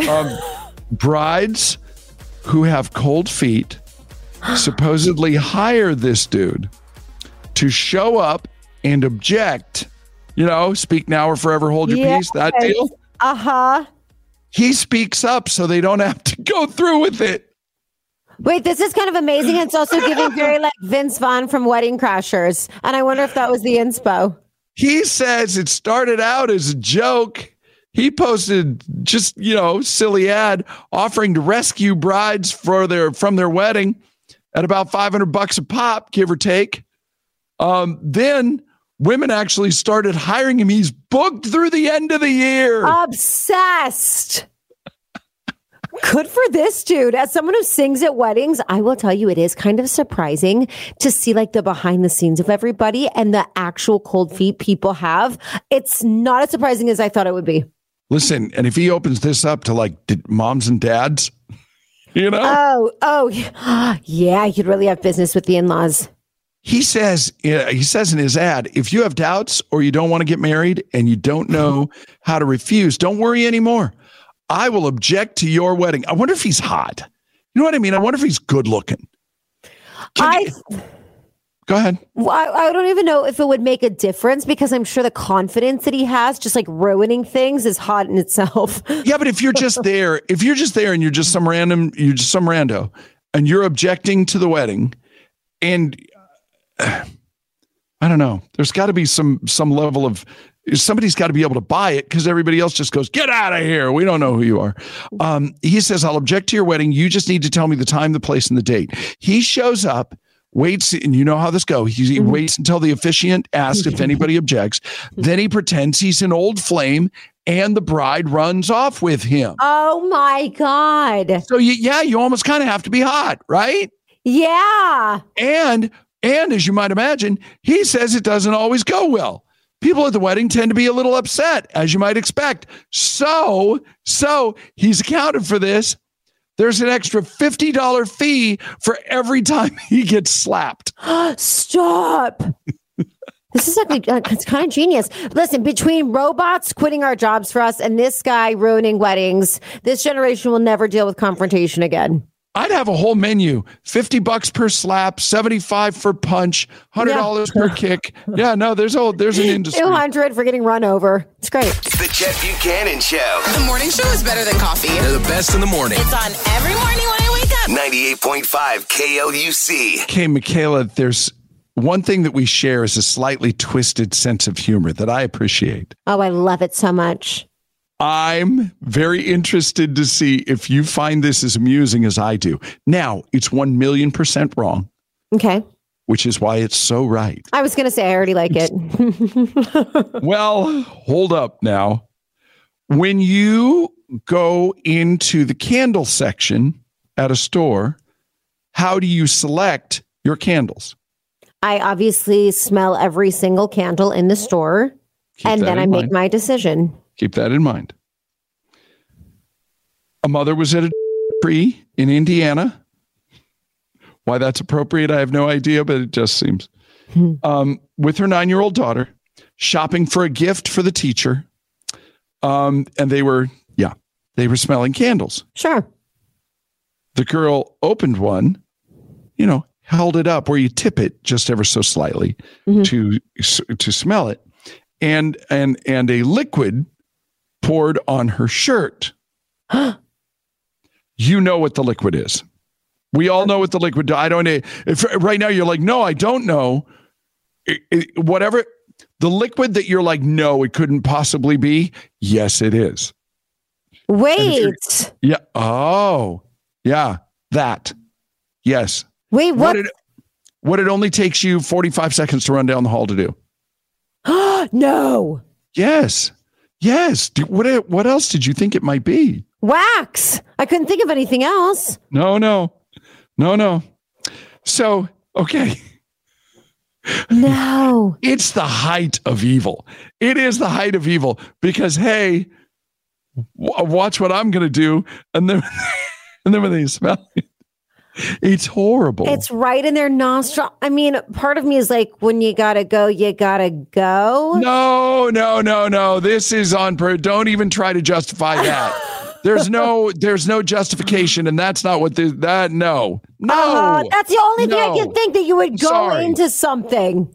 Speaker 5: Brides who have cold feet supposedly hire this dude to show up and object. Speak now or forever hold your peace. That deal. He speaks up so they don't have to go through with it.
Speaker 15: Wait, this is kind of amazing. It's also giving very like Vince Vaughn from Wedding Crashers. And I wonder if that was the inspo.
Speaker 5: He says it started out as a joke. He posted just, silly ad offering to rescue brides from their wedding at about $500 a pop, give or take. Then women actually started hiring him. He's booked through the end of the year.
Speaker 15: Obsessed. Good for this dude. As someone who sings at weddings, I will tell you, it is kind of surprising to see like the behind the scenes of everybody and the actual cold feet people have. It's not as surprising as I thought it would be.
Speaker 5: Listen, and if he opens this up to like moms and dads,
Speaker 15: Oh, yeah, he could really have business with the in-laws.
Speaker 5: He says in his ad, if you have doubts or you don't want to get married and you don't know how to refuse, don't worry anymore. I will object to your wedding. I wonder if he's hot. You know what I mean? I wonder if he's good looking. Go ahead.
Speaker 15: Well, I don't even know if it would make a difference because I'm sure the confidence that he has, just like ruining things, is hot in itself.
Speaker 5: Yeah, but if you're just there and you're just some rando and you're objecting to the wedding and I don't know, there's got to be some level of, somebody's got to be able to buy it because everybody else just goes, get out of here. We don't know who you are. He says, I'll object to your wedding. You just need to tell me the time, the place, and the date. He shows up, waits, and you know how this goes. He waits until the officiant asks if anybody objects. Then he pretends he's an old flame and the bride runs off with him.
Speaker 15: Oh my God.
Speaker 5: So you almost kind of have to be hot, right?
Speaker 15: Yeah.
Speaker 5: And as you might imagine, he says it doesn't always go well. People at the wedding tend to be a little upset, as you might expect. So he's accounted for this. There's an extra $50 fee for every time he gets slapped.
Speaker 15: Stop. This is actually it's kind of genius. Listen, between robots quitting our jobs for us and this guy ruining weddings, this generation will never deal with confrontation again.
Speaker 5: I'd have a whole menu, $50 per slap, $75 for punch, $100 per kick. Yeah, no, there's an industry.
Speaker 15: $200 for getting run over. It's great.
Speaker 3: The Chet Buchanan Show.
Speaker 9: The morning show is better than coffee.
Speaker 3: They're the best in the morning.
Speaker 9: It's on every morning when I wake up.
Speaker 3: 98.5 KLUC.
Speaker 5: Okay, Michaela, there's one thing that we share is a slightly twisted sense of humor that I appreciate.
Speaker 15: Oh, I love it so much.
Speaker 5: I'm very interested to see if you find this as amusing as I do. Now, it's 1,000,000% wrong.
Speaker 15: Okay.
Speaker 5: Which is why it's so right.
Speaker 15: I was going to say, I already like it.
Speaker 5: Well, hold up now. When you go into the candle section at a store, how do you select your candles?
Speaker 15: I obviously smell every single candle in the store, and then I make my decision.
Speaker 5: Keep that in mind. A mother was at a tree in Indiana. Why that's appropriate, I have no idea, but it just seems. With her 9-year-old daughter, shopping for a gift for the teacher. And they were smelling candles.
Speaker 15: Sure.
Speaker 5: The girl opened one, held it up where you tip it just ever so slightly to smell it. And a liquid poured on her shirt. You know what the liquid is. We all know what the liquid. I don't know. If right now you're like, no, I don't know. Whatever the liquid that you're like, no, it couldn't possibly be. Yes, it is.
Speaker 15: Wait.
Speaker 5: Yeah. Oh, yeah. That. Yes.
Speaker 15: Wait. What?
Speaker 5: What it only takes you 45 seconds to run down the hall to do.
Speaker 15: No.
Speaker 5: Yes. Yes. What else did you think it might be?
Speaker 15: Wax. I couldn't think of anything else.
Speaker 5: No. So, okay.
Speaker 15: No.
Speaker 5: It's the height of evil. It is the height of evil because, hey, watch what I'm going to do. And then when they smell it, it's horrible.
Speaker 15: It's right in their nostril. I mean, part of me is like, when you gotta go, you gotta go.
Speaker 5: No. This is on. Don't even try to justify that. There's no justification, and that's not what that. No.
Speaker 15: That's the only thing I can think that you would go into something.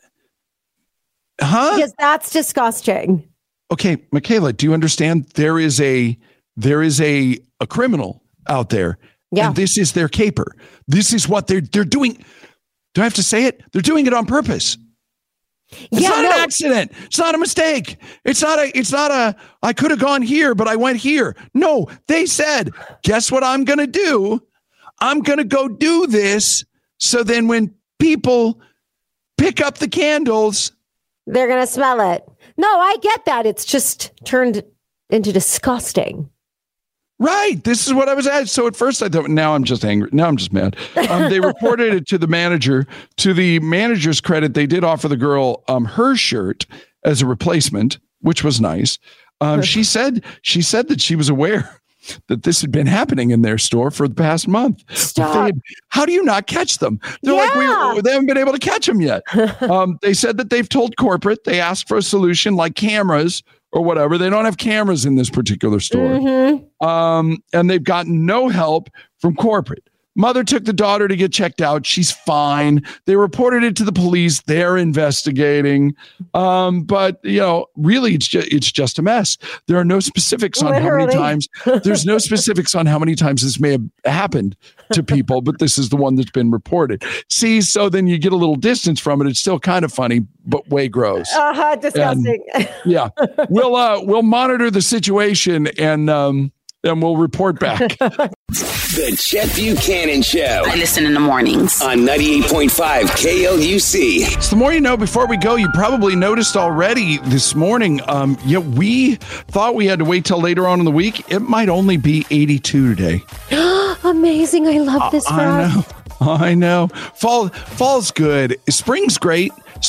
Speaker 5: Huh?
Speaker 15: Because that's disgusting.
Speaker 5: Okay, Michaela, do you understand? There is a criminal out there. Yeah. And this is their caper. This is what they're doing. Do I have to say it? They're doing it on purpose. It's not an accident. It's not a mistake. It's not a, I could have gone here, but I went here. No, they said, guess what I'm going to do? I'm going to go do this. So then when people pick up the candles,
Speaker 15: they're going to smell it. No, I get that. It's just turned into disgusting.
Speaker 5: Right. This is what I was at. So at first I thought, now I'm just angry. Now I'm just mad. They reported it to the manager. To the manager's credit, they did offer the girl her shirt as a replacement, which was nice. She said that she was aware that this had been happening in their store for the past month.
Speaker 15: Stop.
Speaker 5: How do you not catch them? They're like, they haven't been able to catch them yet. They said that they've told corporate, they asked for a solution like cameras or whatever. They don't have cameras in this particular store. And they've gotten no help from corporate. Mother took the daughter to get checked out. She's fine. They reported it to the police. They're investigating. But really, it's just a mess. There are no specifics on how many times. There's no specifics on how many times this may have happened to people, but this is the one that's been reported. See, so then you get a little distance from it. It's still kind of funny, but way gross.
Speaker 15: Disgusting.
Speaker 5: And, we'll monitor the situation and we'll report back.
Speaker 3: The Chet Buchanan Show.
Speaker 16: I listen in the mornings.
Speaker 3: On 98.5 KLUC.
Speaker 5: So the more you know, before we go, you probably noticed already this morning, we thought we had to wait till later on in the week. It might only be 82 today.
Speaker 15: Amazing. I love this for us.
Speaker 5: I know. Fall's good. Spring's great.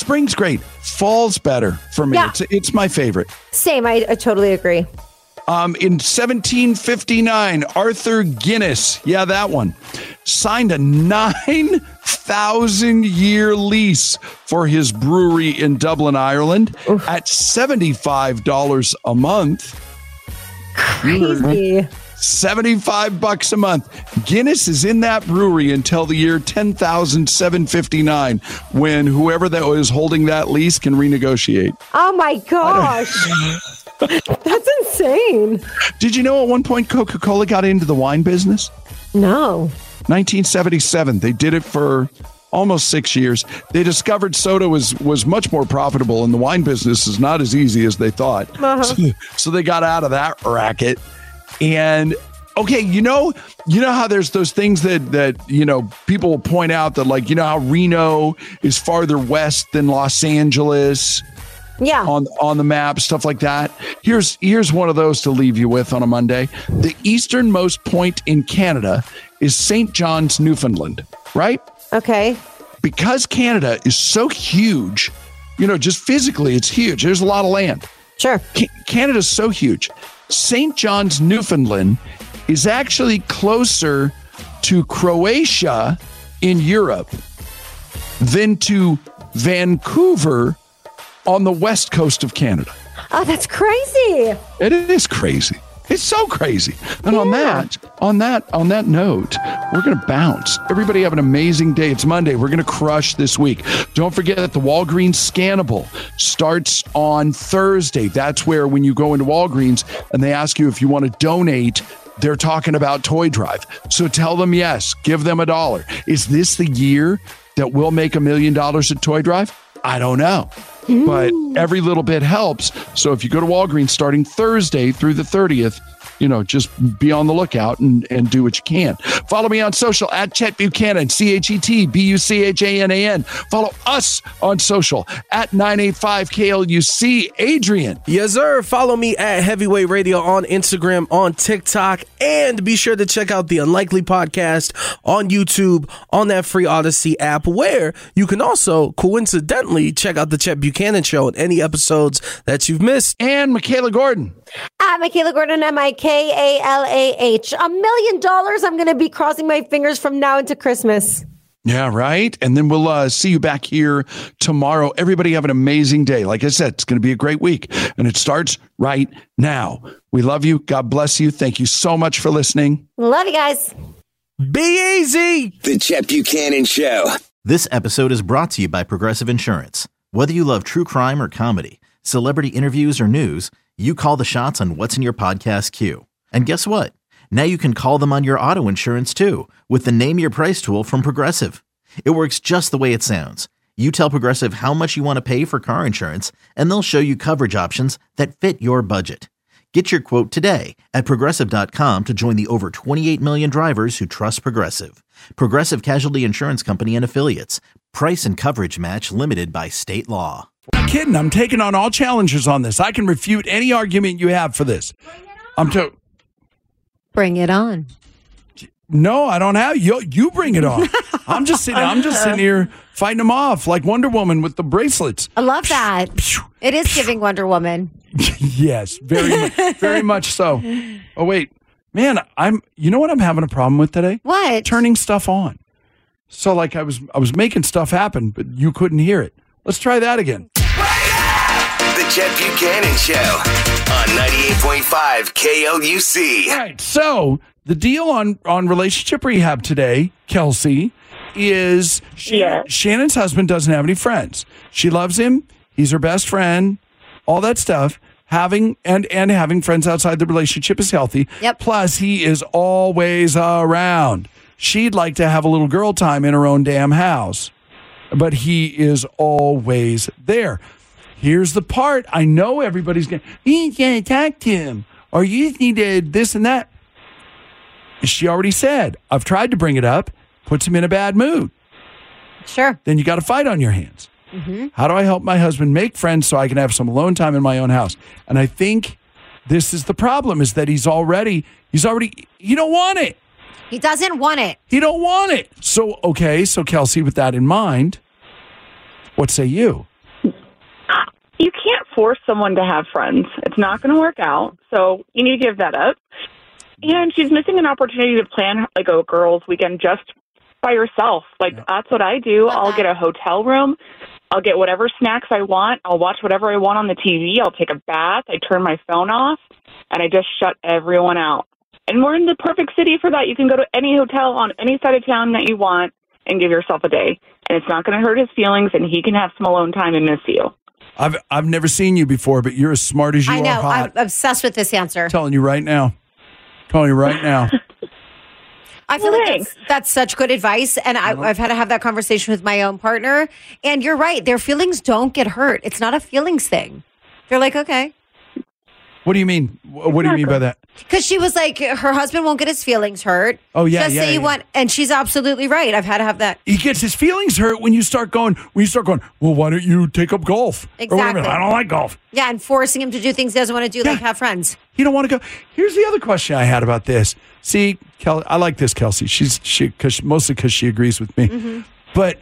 Speaker 5: Fall's better for me.
Speaker 15: Yeah.
Speaker 5: It's my favorite.
Speaker 15: Same. I totally agree.
Speaker 5: In 1759, Arthur Guinness, that one, signed a 9,000-year lease for his brewery in Dublin, Ireland, at $75 a month.
Speaker 15: Crazy.
Speaker 5: $75 a month. Guinness is in that brewery until the year 10,759, when whoever that was holding that lease can renegotiate.
Speaker 15: Oh my gosh. That's insane.
Speaker 5: Did you know at one point Coca-Cola got into the wine business?
Speaker 15: No.
Speaker 5: 1977. They did it for almost 6 years. They discovered soda was much more profitable, and the wine business is not as easy as they thought. So they got out of that racket. And okay, you know how there's those things that people will point out that, like, how Reno is farther west than Los Angeles.
Speaker 15: Yeah.
Speaker 5: On the map, stuff like that. Here's one of those to leave you with on a Monday. The easternmost point in Canada is St. John's, Newfoundland, right?
Speaker 15: Okay.
Speaker 5: Because Canada is so huge, just physically, it's huge. There's a lot of land.
Speaker 15: Sure.
Speaker 5: Canada's so huge. St. John's, Newfoundland is actually closer to Croatia in Europe than to Vancouver on the west coast of Canada.
Speaker 15: Oh, that's crazy.
Speaker 5: It is crazy. It's so crazy. And on that note, we're going to bounce. Everybody have an amazing day. It's Monday. We're going to crush this week. Don't forget that the Walgreens Scannable starts on Thursday. That's where when you go into Walgreens and they ask you if you want to donate, they're talking about Toy Drive. So tell them yes. Give them $1. Is this the year that we'll make $1 million at Toy Drive? I don't know. But every little bit helps. So if you go to Walgreens starting Thursday through the 30th, just be on the lookout and do what you can. Follow me on social at Chet Buchanan, ChetBuchanan. Follow us on social at 985 KLUC. Adrian.
Speaker 6: Yes, sir. Follow me at Heavyweight Radio on Instagram, on TikTok, and be sure to check out the Unlikely Podcast on YouTube on that free Odyssey app, where you can also coincidentally check out the Chet Buchanan Show and any episodes that you've missed.
Speaker 5: And Michaela Gordon.
Speaker 15: At Michaela Gordon, MIKALAH. $1 million. I'm going to be crossing my fingers from now into Christmas.
Speaker 5: Yeah, right. And then we'll see you back here tomorrow. Everybody have an amazing day. Like I said, it's going to be a great week, and it starts right now. We love you. God bless you. Thank you so much for listening.
Speaker 15: Love you guys.
Speaker 6: Be easy.
Speaker 3: The Chet Buchanan Show.
Speaker 1: This episode is brought to you by Progressive Insurance. Whether you love true crime or comedy, celebrity interviews or news, you call the shots on what's in your podcast queue. And guess what? Now you can call them on your auto insurance too, with the Name Your Price tool from Progressive. It works just the way it sounds. You tell Progressive how much you want to pay for car insurance, and they'll show you coverage options that fit your budget. Get your quote today at Progressive.com to join the over 28 million drivers who trust Progressive. Progressive Casualty Insurance Company and Affiliates. Price and coverage match limited by state law.
Speaker 5: I'm not kidding. I'm taking on all challengers on this. I can refute any argument you have for this.
Speaker 4: Bring it on.
Speaker 5: No, I don't have you bring it on. I'm just sitting here fighting them off like Wonder Woman with the bracelets.
Speaker 4: I love that. It is giving Wonder Woman.
Speaker 5: Yes, very much so. Oh wait, Man, you know what I'm having a problem with today?
Speaker 4: What?
Speaker 5: Turning stuff on. So like I was making stuff happen, but you couldn't hear it. Let's try that again.
Speaker 3: The Chet Buchanan Show on 98.5 KLUC.
Speaker 5: All right, so the deal on relationship rehab today, Kelsey, is Shannon's husband doesn't have any friends. She loves him. He's her best friend. All that stuff. Having friends outside the relationship is healthy.
Speaker 4: Yep.
Speaker 5: Plus, he is always around. She'd like to have a little girl time in her own damn house, but he is always there. Here's the part. I know everybody's going, you can't talk to him, or you just need to this and that. She already said, I've tried to bring it up, puts him in a bad mood.
Speaker 4: Sure.
Speaker 5: Then you got a fight on your hands.
Speaker 4: Mm-hmm.
Speaker 5: How do I help my husband make friends so I can have some alone time in my own house? And I think this is the problem, is that he don't want it.
Speaker 4: He doesn't want it.
Speaker 5: He don't want it. So Kelsey, with that in mind, what say you?
Speaker 12: You can't force someone to have friends. It's not going to work out. So you need to give that up. And she's missing an opportunity to plan like a girls' weekend just by herself. That's what I do. I'll get a hotel room. I'll get whatever snacks I want. I'll watch whatever I want on the TV. I'll take a bath. I turn my phone off, and I just shut everyone out. And we're in the perfect city for that. You can go to any hotel on any side of town that you want and give yourself a day. And it's not going to hurt his feelings, and he can have some alone time and miss you.
Speaker 5: I've never seen you before, but you're as smart as you are.
Speaker 4: I know.
Speaker 5: Hot.
Speaker 4: I'm obsessed with this answer.
Speaker 5: I'm telling you right now.
Speaker 4: I feel like that's such good advice, and I've had to have that conversation with my own partner. And you're right; their feelings don't get hurt. It's not a feelings thing. They're like, okay.
Speaker 5: What do you mean? What do you mean by that?
Speaker 4: Because she was like, her husband won't get his feelings hurt.
Speaker 5: Oh yeah,
Speaker 4: Just say you want, and she's absolutely right. I've had to have that.
Speaker 5: He gets his feelings hurt when you start going. Well, why don't you take up golf?
Speaker 4: Exactly.
Speaker 5: I don't like golf.
Speaker 4: Yeah, and forcing him to do things he doesn't want to do, like have friends.
Speaker 5: You don't want to go. Here's the other question I had about this. See, I like this, Kelsey. Mostly because she agrees with me.
Speaker 4: Mm-hmm.
Speaker 5: But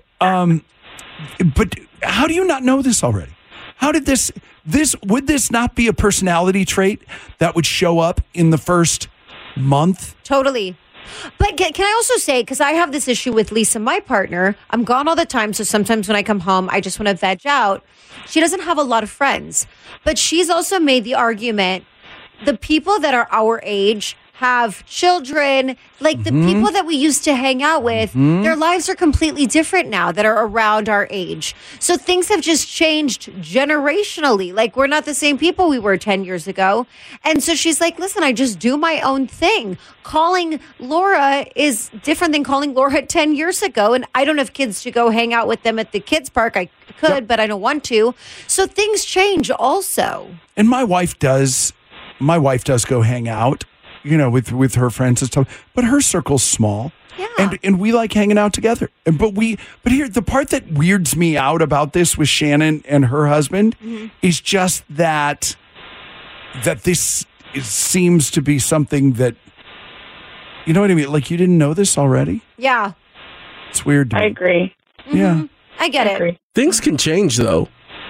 Speaker 5: how do you not know this already? How did would this not be a personality trait that would show up in the first month?
Speaker 4: Totally. But can I also say, because I have this issue with Lisa, my partner, I'm gone all the time. So sometimes when I come home, I just want to veg out. She doesn't have a lot of friends, but she's also made the argument, the people that are our age have children, like the people that we used to hang out with, their lives are completely different now that are around our age. So things have just changed generationally. Like we're not the same people we were 10 years ago. And so she's like, listen, I just do my own thing. Calling Laura is different than calling Laura 10 years ago. And I don't have kids to go hang out with them at the kids park. I could, but I don't want to. So things change also. And
Speaker 5: my wife does go hang out, with her friends and stuff, but her circle's small. Yeah. And we like hanging out together. But here, the part that weirds me out about this with Shannon and her husband is just that this seems to be something that, you know what I mean? Like you didn't know this already? Yeah. It's weird to me.
Speaker 12: I agree.
Speaker 5: Yeah.
Speaker 4: I get it.
Speaker 6: Things can change though.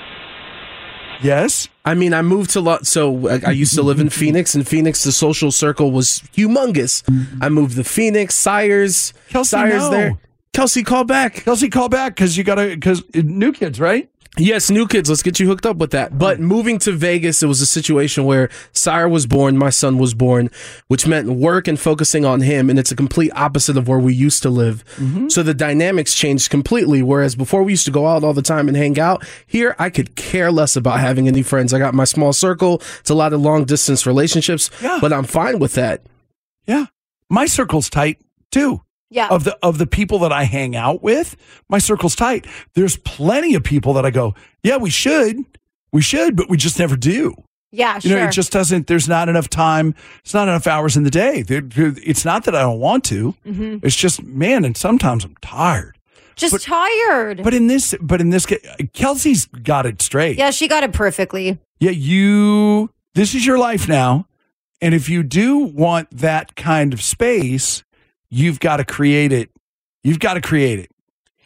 Speaker 5: Yes.
Speaker 6: I mean, I moved to so I used to live in Phoenix. In Phoenix, the social circle was humongous. I moved to Phoenix, Sires.
Speaker 5: Kelsey,
Speaker 6: Sires there. Kelsey, call back.
Speaker 5: Kelsey, call back because new kids, right?
Speaker 6: Yes, new kids. Let's get you hooked up with that. But moving to Vegas, it was a situation where Sire was born, my son was born, which meant work and focusing on him. And it's a complete opposite of where we used to live. So the dynamics changed completely. Whereas before we used to go out all the time and hang out, here I could care less about having any friends. I got my small circle. It's a lot of long distance relationships, but I'm fine with that.
Speaker 5: Yeah. My circle's tight too.
Speaker 4: Yeah.
Speaker 5: Of the people that I hang out with, my circle's tight. There's plenty of people that I go, yeah, we should, but we just never do.
Speaker 4: Yeah, sure.
Speaker 5: It just doesn't, there's not enough time. It's not enough hours in the day. It's not that I don't want to. It's just, man, and sometimes I'm tired.
Speaker 4: Tired.
Speaker 5: But in this, Kelsey's got it straight.
Speaker 4: Yeah, she got it perfectly.
Speaker 5: Yeah, this is your life now. And if you do want that kind of space, you've got to create it.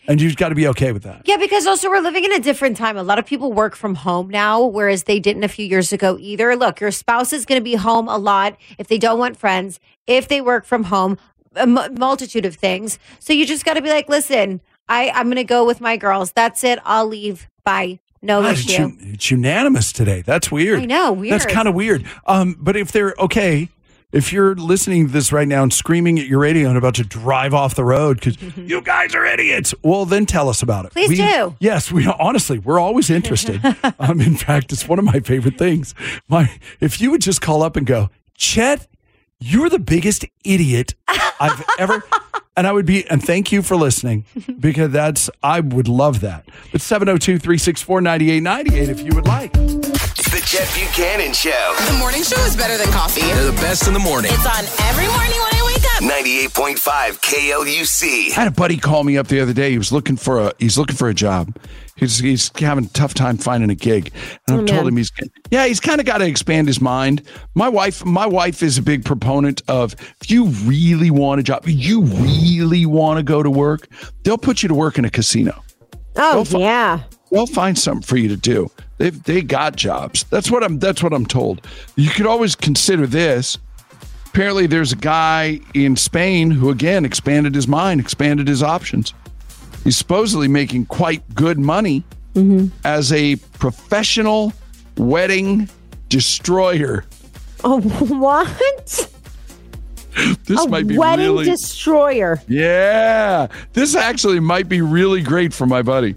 Speaker 5: And you've got to be okay with that.
Speaker 4: Yeah, because also we're living in a different time. A lot of people work from home now, whereas they didn't a few years ago either. Look, your spouse is going to be home a lot if they don't want friends, if they work from home, a multitude of things. So you just got to be like, listen, I'm going to go with my girls. That's it. I'll leave. Bye. No issue.
Speaker 5: It's unanimous today. That's weird.
Speaker 4: I know. Weird.
Speaker 5: That's kind of weird. But if they're okay, if you're listening to this right now and screaming at your radio and about to drive off the road because you guys are idiots, well, then tell us about it.
Speaker 4: Please do.
Speaker 5: Yes, honestly, we're always interested. In fact, it's one of my favorite things. If you would just call up and go, Chet, you're the biggest idiot I've ever... And thank you for listening, because I would love that. But 702-364-9898 if you would like.
Speaker 3: The Chet Buchanan Show.
Speaker 9: The morning show is better than coffee.
Speaker 3: They're the best in the morning.
Speaker 9: It's on every morning when I wake up.
Speaker 3: 98.5 KLUC.
Speaker 5: I had a buddy call me up the other day. He was looking for a job. He's having a tough time finding a gig. And I've told him he's kind of got to expand his mind. My wife is a big proponent of, if you really want a job, you really want to go to work, they'll put you to work in a casino.
Speaker 15: Oh,
Speaker 5: They'll find something for you to do. They got jobs. That's what I'm told. You could always consider this. Apparently there's a guy in Spain who, again, expanded his mind, expanded his options. He's supposedly making quite good money as a professional wedding destroyer.
Speaker 15: Oh, what?
Speaker 5: This might be
Speaker 15: wedding
Speaker 5: really
Speaker 15: destroyer.
Speaker 5: Yeah, this actually might be really great for my buddy.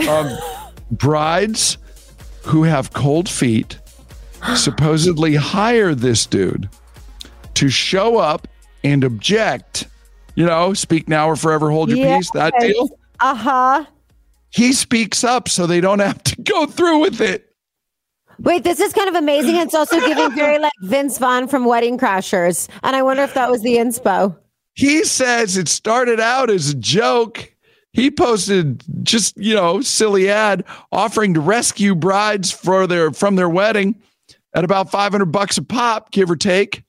Speaker 5: Brides who have cold feet supposedly hire this dude to show up and object. Speak now or forever hold your peace. That deal. He speaks up so they don't have to go through with it.
Speaker 15: Wait, this is kind of amazing. It's also giving very like Vince Vaughn from Wedding Crashers. And I wonder if that was the inspo.
Speaker 5: He says it started out as a joke. He posted just, silly ad offering to rescue brides from their wedding at about $500 a pop, give or take.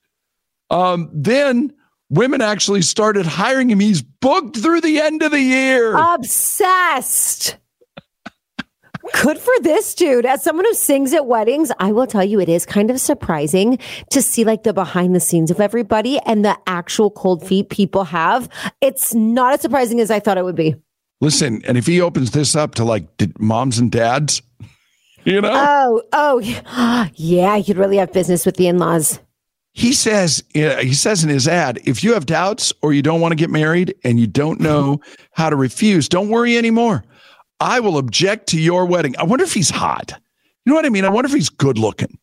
Speaker 5: Then women actually started hiring him. He's booked through the end of the year.
Speaker 15: Obsessed. Good for this dude. As someone who sings at weddings, I will tell you, it is kind of surprising to see like the behind the scenes of everybody and the actual cold feet people have. It's not as surprising as I thought it would be.
Speaker 5: Listen, and if he opens this up to like moms and dads,
Speaker 15: Oh, yeah, you'd really have business with the in-laws.
Speaker 5: He says in his ad, if you have doubts or you don't want to get married and you don't know how to refuse, don't worry anymore. I will object to your wedding. I wonder if he's hot. You know what I mean? I wonder if he's good looking.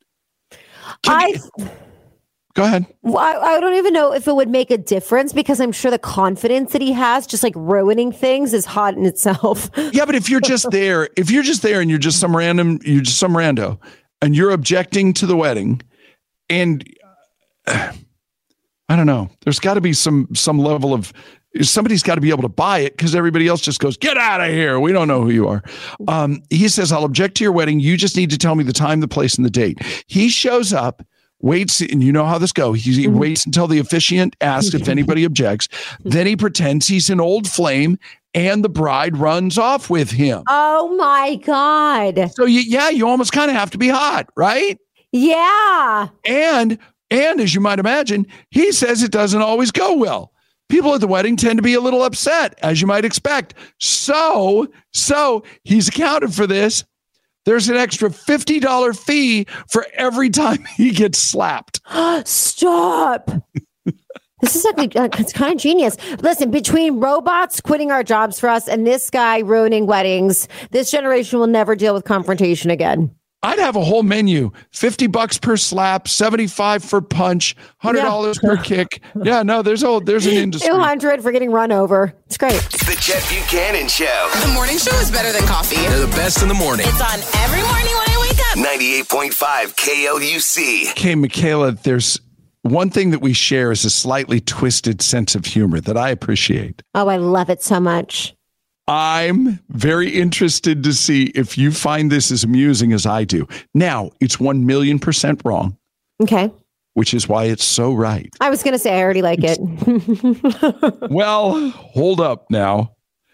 Speaker 5: Go ahead.
Speaker 15: Well, I don't even know if it would make a difference, because I'm sure the confidence that he has, just like ruining things, is hot in itself.
Speaker 5: Yeah, but if you're just there and you're just some rando and you're objecting to the wedding, and I don't know, there's got to be some level of, somebody's got to be able to buy it, because everybody else just goes, get out of here. We don't know who you are. He says, I'll object to your wedding. You just need to tell me the time, the place, and the date. He shows up, waits, and you know how this goes. He waits until the officiant asks if anybody objects. Then he pretends he's an old flame, and the bride runs off with him.
Speaker 15: Oh my God.
Speaker 5: So you almost kind of have to be hot, right?
Speaker 15: Yeah.
Speaker 5: And as you might imagine, he says it doesn't always go well. People at the wedding tend to be a little upset, as you might expect. So he's accounted for this. There's an extra $50 fee for every time he gets slapped.
Speaker 15: Stop. This is actually it's kind of genius. Listen, between robots quitting our jobs for us and this guy ruining weddings, this generation will never deal with confrontation again.
Speaker 5: I'd have a whole menu, $50 per slap, $75 for punch, $100 per kick. Yeah, no, there's an industry.
Speaker 15: $200 for getting run over. It's great.
Speaker 3: The Chet Buchanan Show.
Speaker 9: The morning show is better than coffee.
Speaker 3: They're the best in the morning.
Speaker 9: It's on every morning when I wake up.
Speaker 3: 98.5 KLUC.
Speaker 5: Okay, Michaela, there's one thing that we share is a slightly twisted sense of humor that I appreciate.
Speaker 15: Oh, I love it so much.
Speaker 5: I'm very interested to see if you find this as amusing as I do. Now, it's 1,000,000% wrong.
Speaker 15: Okay.
Speaker 5: Which is why it's so right.
Speaker 15: I was going to say I already like it.
Speaker 5: Well, hold up now.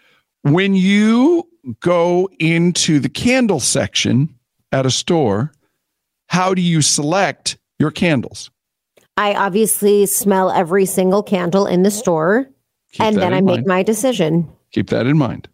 Speaker 5: When you go into the candle section at a store, how do you select your candles?
Speaker 15: I obviously smell every single candle in the store, and then I make my decision.
Speaker 5: Keep that in mind.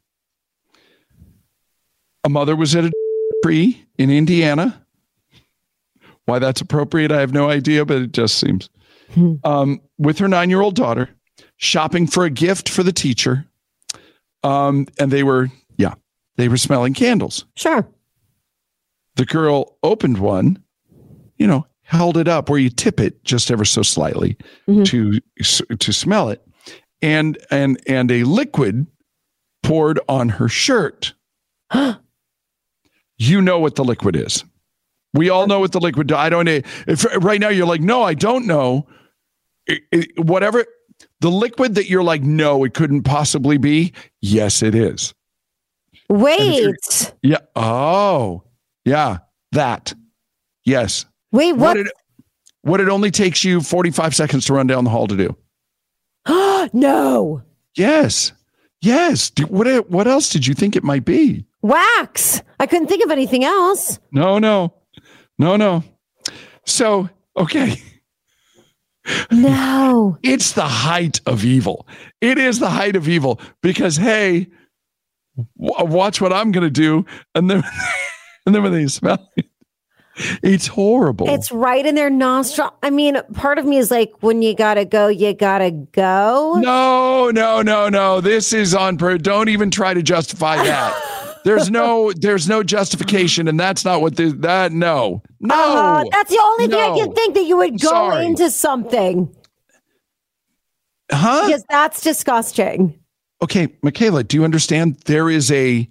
Speaker 5: A mother was at a tree in Indiana. Why that's appropriate, I have no idea, but it just seems. With her 9-year-old daughter, shopping for a gift for the teacher. And they were smelling candles.
Speaker 15: Sure.
Speaker 5: The girl opened one, held it up where you tip it just ever so slightly to smell it. And a liquid poured on her shirt. You know what the liquid is. We all know what the liquid. I don't know. If right now you're like, no, I don't know. Whatever the liquid that you're like, no, it couldn't possibly be. Yes, it is.
Speaker 15: Wait.
Speaker 5: Yeah. Oh, yeah. That. Yes.
Speaker 15: Wait. What?
Speaker 5: What it only takes you 45 seconds to run down the hall to do.
Speaker 15: No.
Speaker 5: Yes. Yes. What else did you think it might be?
Speaker 15: Wax. I couldn't think of anything else.
Speaker 5: No. So, okay.
Speaker 15: No.
Speaker 5: It's the height of evil. It is the height of evil because, hey, watch what I'm going to do. And then when they smell it, it's horrible.
Speaker 15: It's right in their nostril. I mean, part of me is like, when you gotta go, you gotta go.
Speaker 5: No. This is on purpose. Don't even try to justify that. There's no justification, and that's not what no.
Speaker 15: That's the only thing I can think that you would go into something.
Speaker 5: Huh?
Speaker 15: Because that's disgusting.
Speaker 5: Okay, Michaela, do you understand? There is a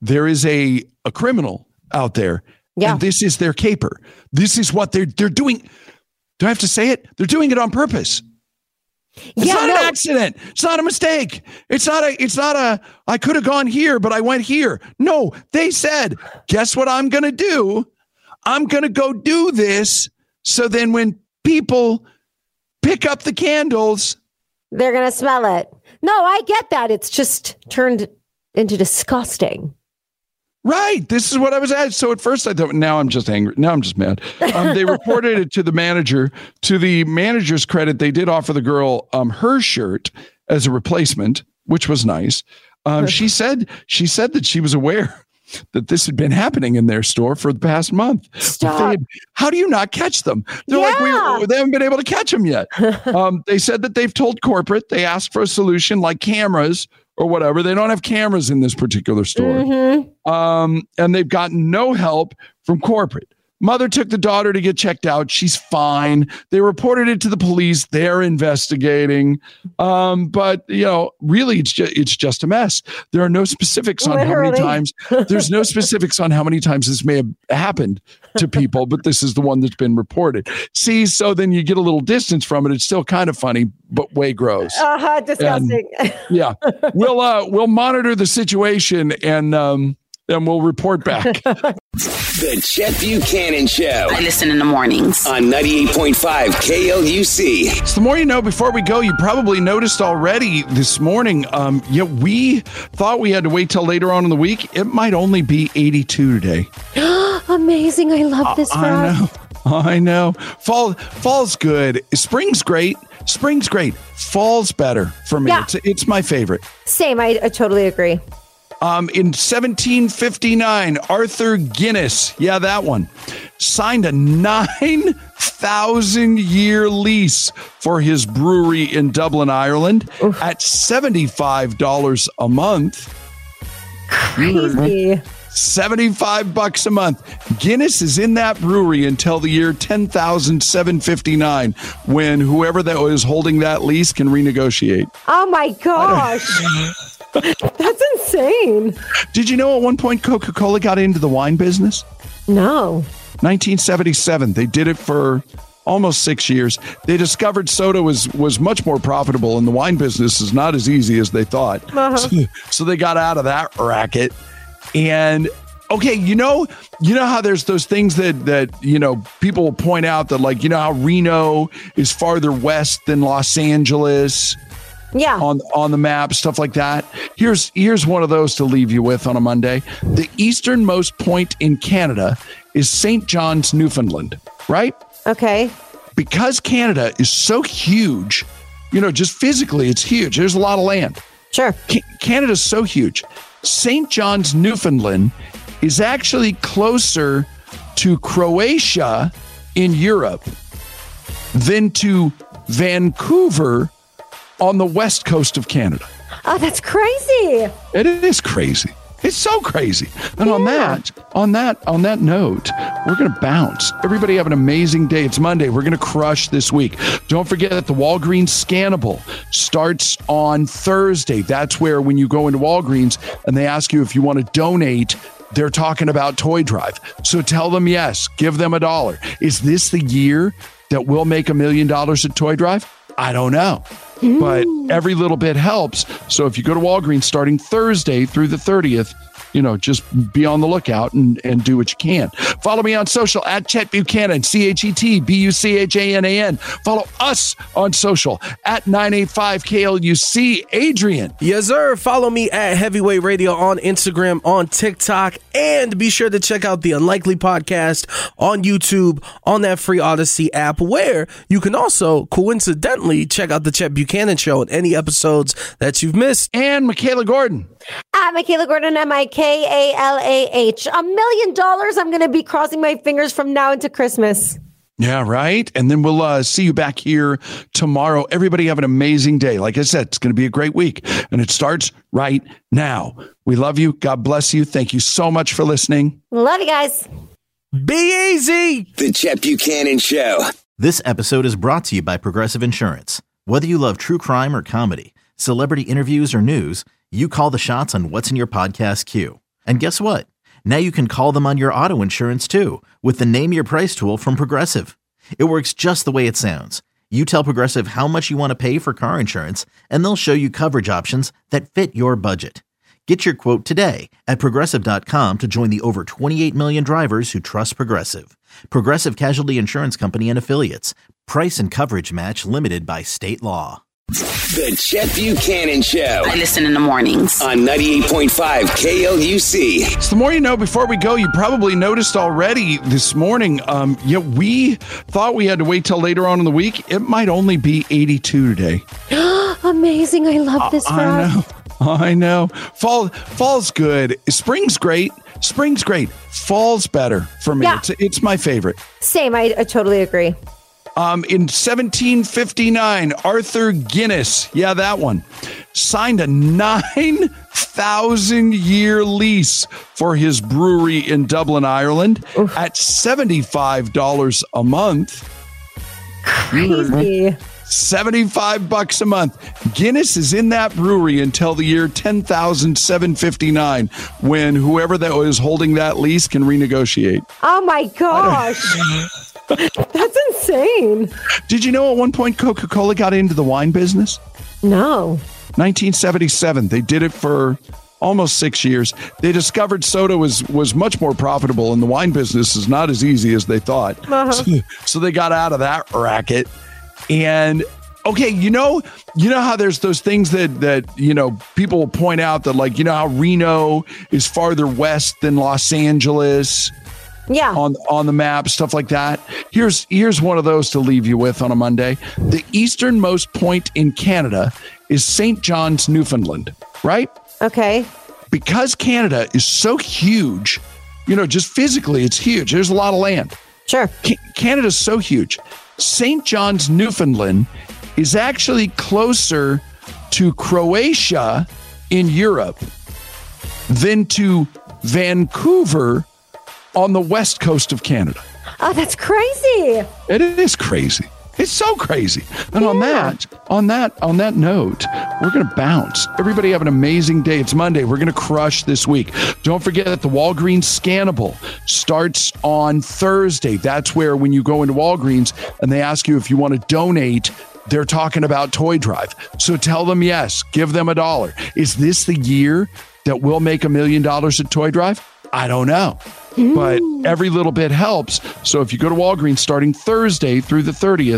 Speaker 5: criminal out there. Yeah. And this is their caper. This is what they're doing. Do I have to say it? They're doing it on purpose. It's not an accident. It's not a mistake. It's not a I could have gone here, but I went here. No, they said, guess what I'm going to do? I'm going to go do this. So then when people pick up the candles,
Speaker 15: they're going to smell it. No, I get that. It's just turned into disgusting.
Speaker 5: Right. This is what I was at. So at first I thought, now I'm just angry. Now I'm just mad. They reported it to the manager. To the manager's credit, they did offer the girl her shirt as a replacement, which was nice. She said that she was aware that this had been happening in their store for the past month.
Speaker 15: Stop.
Speaker 5: How do you not catch them? They're like, they haven't been able to catch them yet. They said that they've told corporate. They asked for a solution like cameras or whatever. They don't have cameras in this particular store. And they've gotten no help from corporate. Mother took the daughter to get checked out. She's fine. They reported it to the police. They're investigating. But really it's just a mess. There are no specifics on how many times. There's no specifics on how many times this may have happened to people, but this is the one that's been reported. See, so then you get a little distance from it. It's still kind of funny, but way gross.
Speaker 15: Disgusting.
Speaker 5: And, we'll monitor the situation and we'll report back.
Speaker 3: The Chet Buchanan Show.
Speaker 16: I listen in the mornings.
Speaker 3: On 98.5 KLUC.
Speaker 5: So the more you know, before we go, you probably noticed already this morning, we thought we had to wait till later on in the week. It might only be 82 today.
Speaker 15: Amazing. I love this.
Speaker 5: I know. Fall's good. Spring's great. Fall's better for me.
Speaker 15: Yeah.
Speaker 5: It's my favorite.
Speaker 15: Same. I totally agree.
Speaker 5: In 1759, Arthur Guinness, that one, signed a 9,000-year lease for his brewery in Dublin, Ireland at $75 a month.
Speaker 15: Crazy.
Speaker 5: $75 a month. Guinness is in that brewery until the year 10,759, when whoever that was holding that lease can renegotiate.
Speaker 15: Oh my gosh. That's insane.
Speaker 5: Did you know at one point Coca-Cola got into the wine business?
Speaker 15: No.
Speaker 5: 1977. They did it for almost 6 years. They discovered soda was much more profitable, and the wine business is not as easy as they thought. So they got out of that racket. And okay, you know how there's those things that people will point out that, like, how Reno is farther west than Los Angeles.
Speaker 15: Yeah.
Speaker 5: On the map, stuff like that. Here's one of those to leave you with on a Monday. The easternmost point in Canada is St. John's, Newfoundland, right?
Speaker 15: Okay.
Speaker 5: Because Canada is so huge, just physically, it's huge. There's a lot of land.
Speaker 15: Sure.
Speaker 5: Canada's so huge. St. John's, Newfoundland is actually closer to Croatia in Europe than to Vancouver on the west coast of Canada.
Speaker 15: Oh, that's crazy.
Speaker 5: It is crazy. It's so crazy. And on that note, we're going to bounce. Everybody have an amazing day. It's Monday. We're going to crush this week. Don't forget that the Walgreens Scannable starts on Thursday. That's where when you go into Walgreens and they ask you if you want to donate, they're talking about Toy Drive. So tell them yes. Give them $1. Is this the year that we'll make $1 million at Toy Drive? I don't know. But every little bit helps. So if you go to Walgreens starting Thursday through the 30th, just be on the lookout and do what you can. Follow me on social at Chet Buchanan, ChetBuchanan. Follow us on social at 985 KLUC. Adrian.
Speaker 6: Yes, sir. Follow me at Heavyweight Radio on Instagram, on TikTok, and be sure to check out the Unlikely Podcast on YouTube on that free Odyssey app, where you can also coincidentally check out the Chet Buchanan Show and any episodes that you've missed.
Speaker 5: And Michaela Gordon.
Speaker 15: At Michaela Gordon, MIKALAH. $1 million. I'm going to be crossing my fingers from now into Christmas.
Speaker 5: Yeah, right. And then we'll see you back here tomorrow. Everybody have an amazing day. Like I said, it's going to be a great week. And it starts right now. We love you. God bless you. Thank you so much for listening.
Speaker 15: Love you guys.
Speaker 6: Be easy.
Speaker 3: The Chet Buchanan Show.
Speaker 1: This episode is brought to you by Progressive Insurance. Whether you love true crime or comedy, celebrity interviews or news, you call the shots on what's in your podcast queue. And guess what? Now you can call them on your auto insurance too with the Name Your Price tool from Progressive. It works just the way it sounds. You tell Progressive how much you want to pay for car insurance, and they'll show you coverage options that fit your budget. Get your quote today at Progressive.com to join the over 28 million drivers who trust Progressive. Progressive Casualty Insurance Company and Affiliates. Price and coverage match limited by state law.
Speaker 3: The Chet Buchanan Show.
Speaker 16: I listen in the mornings.
Speaker 3: On 98.5 KLUC.
Speaker 5: So the more you know, before we go, you probably noticed already this morning, we thought we had to wait till later on in the week. It might only be 82 today.
Speaker 15: Amazing. I love this fact.
Speaker 5: I know. Fall's good. Spring's great. Fall's better for me.
Speaker 15: Yeah.
Speaker 5: It's my favorite.
Speaker 15: Same. I totally agree.
Speaker 5: In 1759, Arthur Guinness, that one, signed a 9,000-year lease for his brewery in Dublin, Ireland, at $75 a month.
Speaker 15: Crazy.
Speaker 5: $75 a month. Guinness is in that brewery until the year 10,759, when whoever that was holding that lease can renegotiate.
Speaker 15: Oh my gosh. That's insane.
Speaker 5: Did you know at one point Coca-Cola got into the wine business?
Speaker 15: No.
Speaker 5: 1977. They did it for almost 6 years. They discovered soda was much more profitable, and the wine business is not as easy as they thought. So they got out of that racket. And okay, you know how there's those things that people will point out that, like, how Reno is farther west than Los Angeles.
Speaker 15: Yeah.
Speaker 5: On the map, stuff like that. Here's one of those to leave you with on a Monday. The easternmost point in Canada is St. John's, Newfoundland, right?
Speaker 15: Okay.
Speaker 5: Because Canada is so huge, just physically, it's huge. There's a lot of land.
Speaker 15: Sure.
Speaker 5: Canada's so huge. St. John's, Newfoundland is actually closer to Croatia in Europe than to Vancouver on the west coast of Canada.
Speaker 15: Oh, that's crazy.
Speaker 5: It is crazy. It's so crazy. And on that note, we're going to bounce. Everybody have an amazing day. It's Monday. We're going to crush this week. Don't forget that the Walgreens Scannable starts on Thursday. That's where when you go into Walgreens and they ask you if you want to donate, they're talking about Toy Drive. So tell them yes. Give them $1. Is this the year that we'll make $1 million at Toy Drive? I don't know. But every little bit helps. So if you go to Walgreens starting Thursday through the 30th,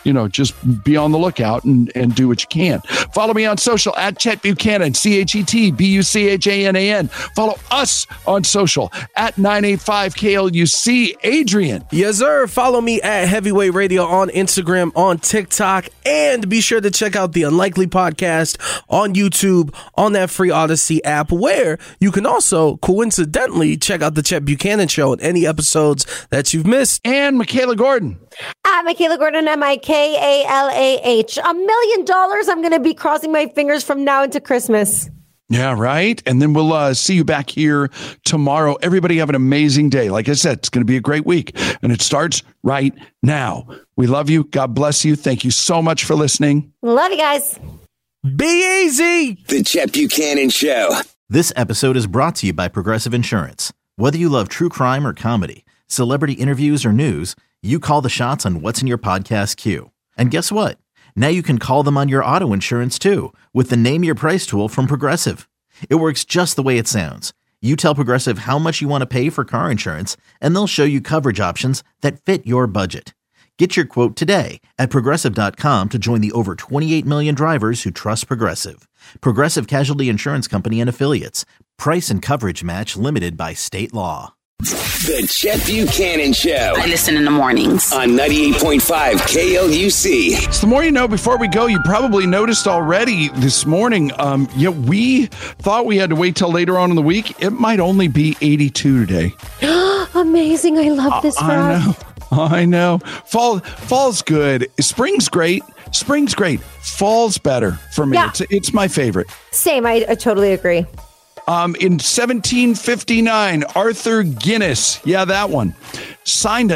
Speaker 5: just be on the lookout and do what you can. Follow me on social at Chet Buchanan, ChetBuchanan. Follow us on social at 985KLUC. Adrian.
Speaker 6: Yes, sir. Follow me at Heavyweight Radio on Instagram, on TikTok, and be sure to check out the Unlikely Podcast on YouTube on that free Odyssey app, where you can also coincidentally check out the Chet Buchanan Show and any episodes that you've missed.
Speaker 5: And Michaela Gordon.
Speaker 15: At Michaela Gordon, MIKALAH. $1 million. I'm going to be crossing my fingers from now into Christmas.
Speaker 5: Yeah, right. And then we'll see you back here tomorrow. Everybody have an amazing day. Like I said, it's going to be a great week, and it starts right now. We love you. God bless you. Thank you so much for listening.
Speaker 15: Love you guys.
Speaker 6: Be easy.
Speaker 3: The Chet Buchanan Show.
Speaker 1: This episode is brought to you by Progressive Insurance. Whether you love true crime or comedy, celebrity interviews or news, you call the shots on what's in your podcast queue. And guess what? Now you can call them on your auto insurance too with the Name Your Price tool from Progressive. It works just the way it sounds. You tell Progressive how much you want to pay for car insurance, and they'll show you coverage options that fit your budget. Get your quote today at Progressive.com to join the over 28 million drivers who trust Progressive. Progressive Casualty Insurance Company and Affiliates. Price and coverage match limited by state law.
Speaker 3: The Chet Buchanan Show.
Speaker 16: I listen in the mornings.
Speaker 3: On 98.5 KLUC.
Speaker 5: So the more you know, before we go, you probably noticed already this morning, we thought we had to wait till later on in the week. It might only be 82 today.
Speaker 15: Amazing. I love this for us.
Speaker 5: I know. Fall's good. Spring's great. Fall's better for me.
Speaker 15: Yeah.
Speaker 5: It's my favorite.
Speaker 15: Same. I totally agree.
Speaker 5: In 1759, Arthur Guinness, that one, signed a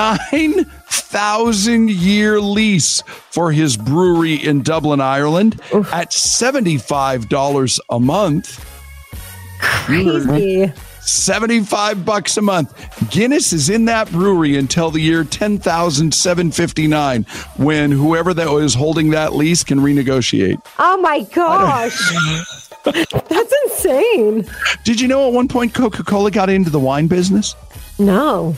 Speaker 5: 9,000-year lease for his brewery in Dublin, Ireland, at $75 a month.
Speaker 15: Crazy.
Speaker 5: $75 a month. Guinness is in that brewery until the year 10,759, when whoever that was holding that lease can renegotiate.
Speaker 15: Oh my gosh. That's insane.
Speaker 5: Did you know at one point Coca-Cola got into the wine business?
Speaker 15: No.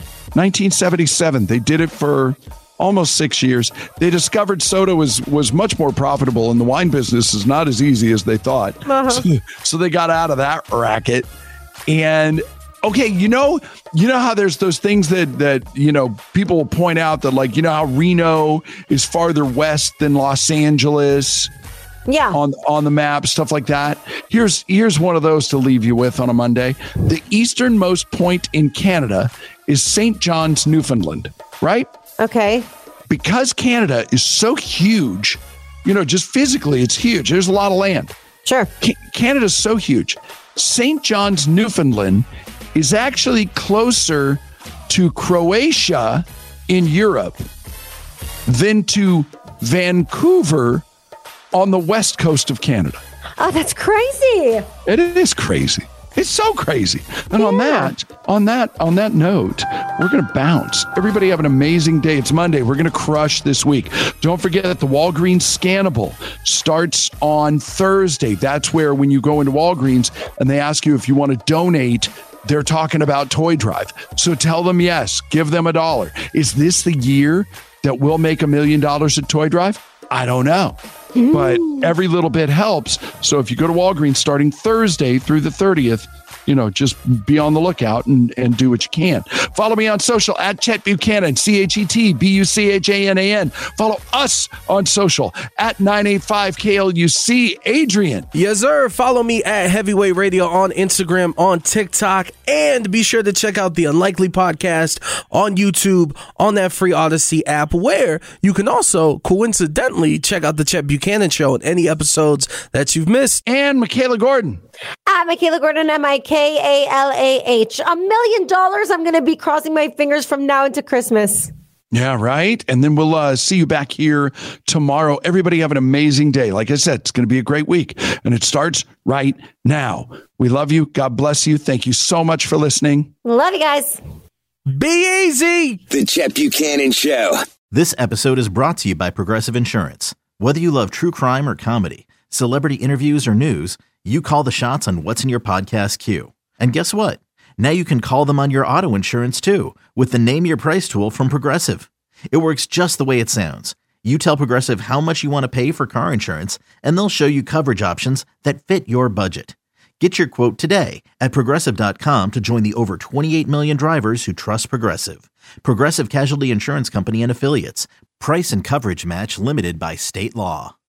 Speaker 5: 1977. They did it for almost 6 years. They discovered soda was much more profitable, and the wine business is not as easy as they thought. Uh-huh. So they got out of that racket. And okay, you know how there's those things that people will point out that, like, how Reno is farther west than Los Angeles.
Speaker 15: Yeah.
Speaker 5: On the map, stuff like that. Here's one of those to leave you with on a Monday. The easternmost point in Canada is St. John's, Newfoundland, right?
Speaker 15: Okay.
Speaker 5: Because Canada is so huge, just physically it's huge. There's a lot of land.
Speaker 15: Sure.
Speaker 5: Canada's so huge. St. John's, Newfoundland is actually closer to Croatia in Europe than to Vancouver on the west coast of Canada.
Speaker 15: Oh, that's crazy.
Speaker 5: It is crazy. It's so crazy. And on that note, we're going to bounce. Everybody have an amazing day. It's Monday. We're going to crush this week. Don't forget that the Walgreens Scannable starts on Thursday. That's where when you go into Walgreens and they ask you if you want to donate, they're talking about Toy Drive. So tell them yes. Give them $1. Is this the year that we'll make $1 million at Toy Drive? I don't know. But every little bit helps. So if you go to Walgreens starting Thursday through the 30th, just be on the lookout and do what you can. Follow me on social at Chet Buchanan, ChetBuchanan. Follow us on social at 985KLUC. Adrian.
Speaker 6: Yes, sir. Follow me at Heavyweight Radio on Instagram, on TikTok, and be sure to check out the Unlikely Podcast on YouTube on that free Odyssey app, where you can also coincidentally check out the Chet Buchanan Show and any episodes that you've missed.
Speaker 5: And Michaela Gordon.
Speaker 15: At Michaela Gordon, MIKALAH. $1 million. I'm going to be crossing my fingers from now into Christmas.
Speaker 5: Yeah, right. And then we'll see you back here tomorrow. Everybody have an amazing day. Like I said, it's going to be a great week, and it starts right now. We love you. God bless you. Thank you so much for listening.
Speaker 15: Love you guys.
Speaker 6: Be easy.
Speaker 3: The Chet Buchanan Show.
Speaker 1: This episode is brought to you by Progressive Insurance. Whether you love true crime or comedy, celebrity interviews or news, you call the shots on what's in your podcast queue. And guess what? Now you can call them on your auto insurance too with the Name Your Price tool from Progressive. It works just the way it sounds. You tell Progressive how much you want to pay for car insurance, and they'll show you coverage options that fit your budget. Get your quote today at Progressive.com to join the over 28 million drivers who trust Progressive. Progressive Casualty Insurance Company and Affiliates. Price and coverage match limited by state law.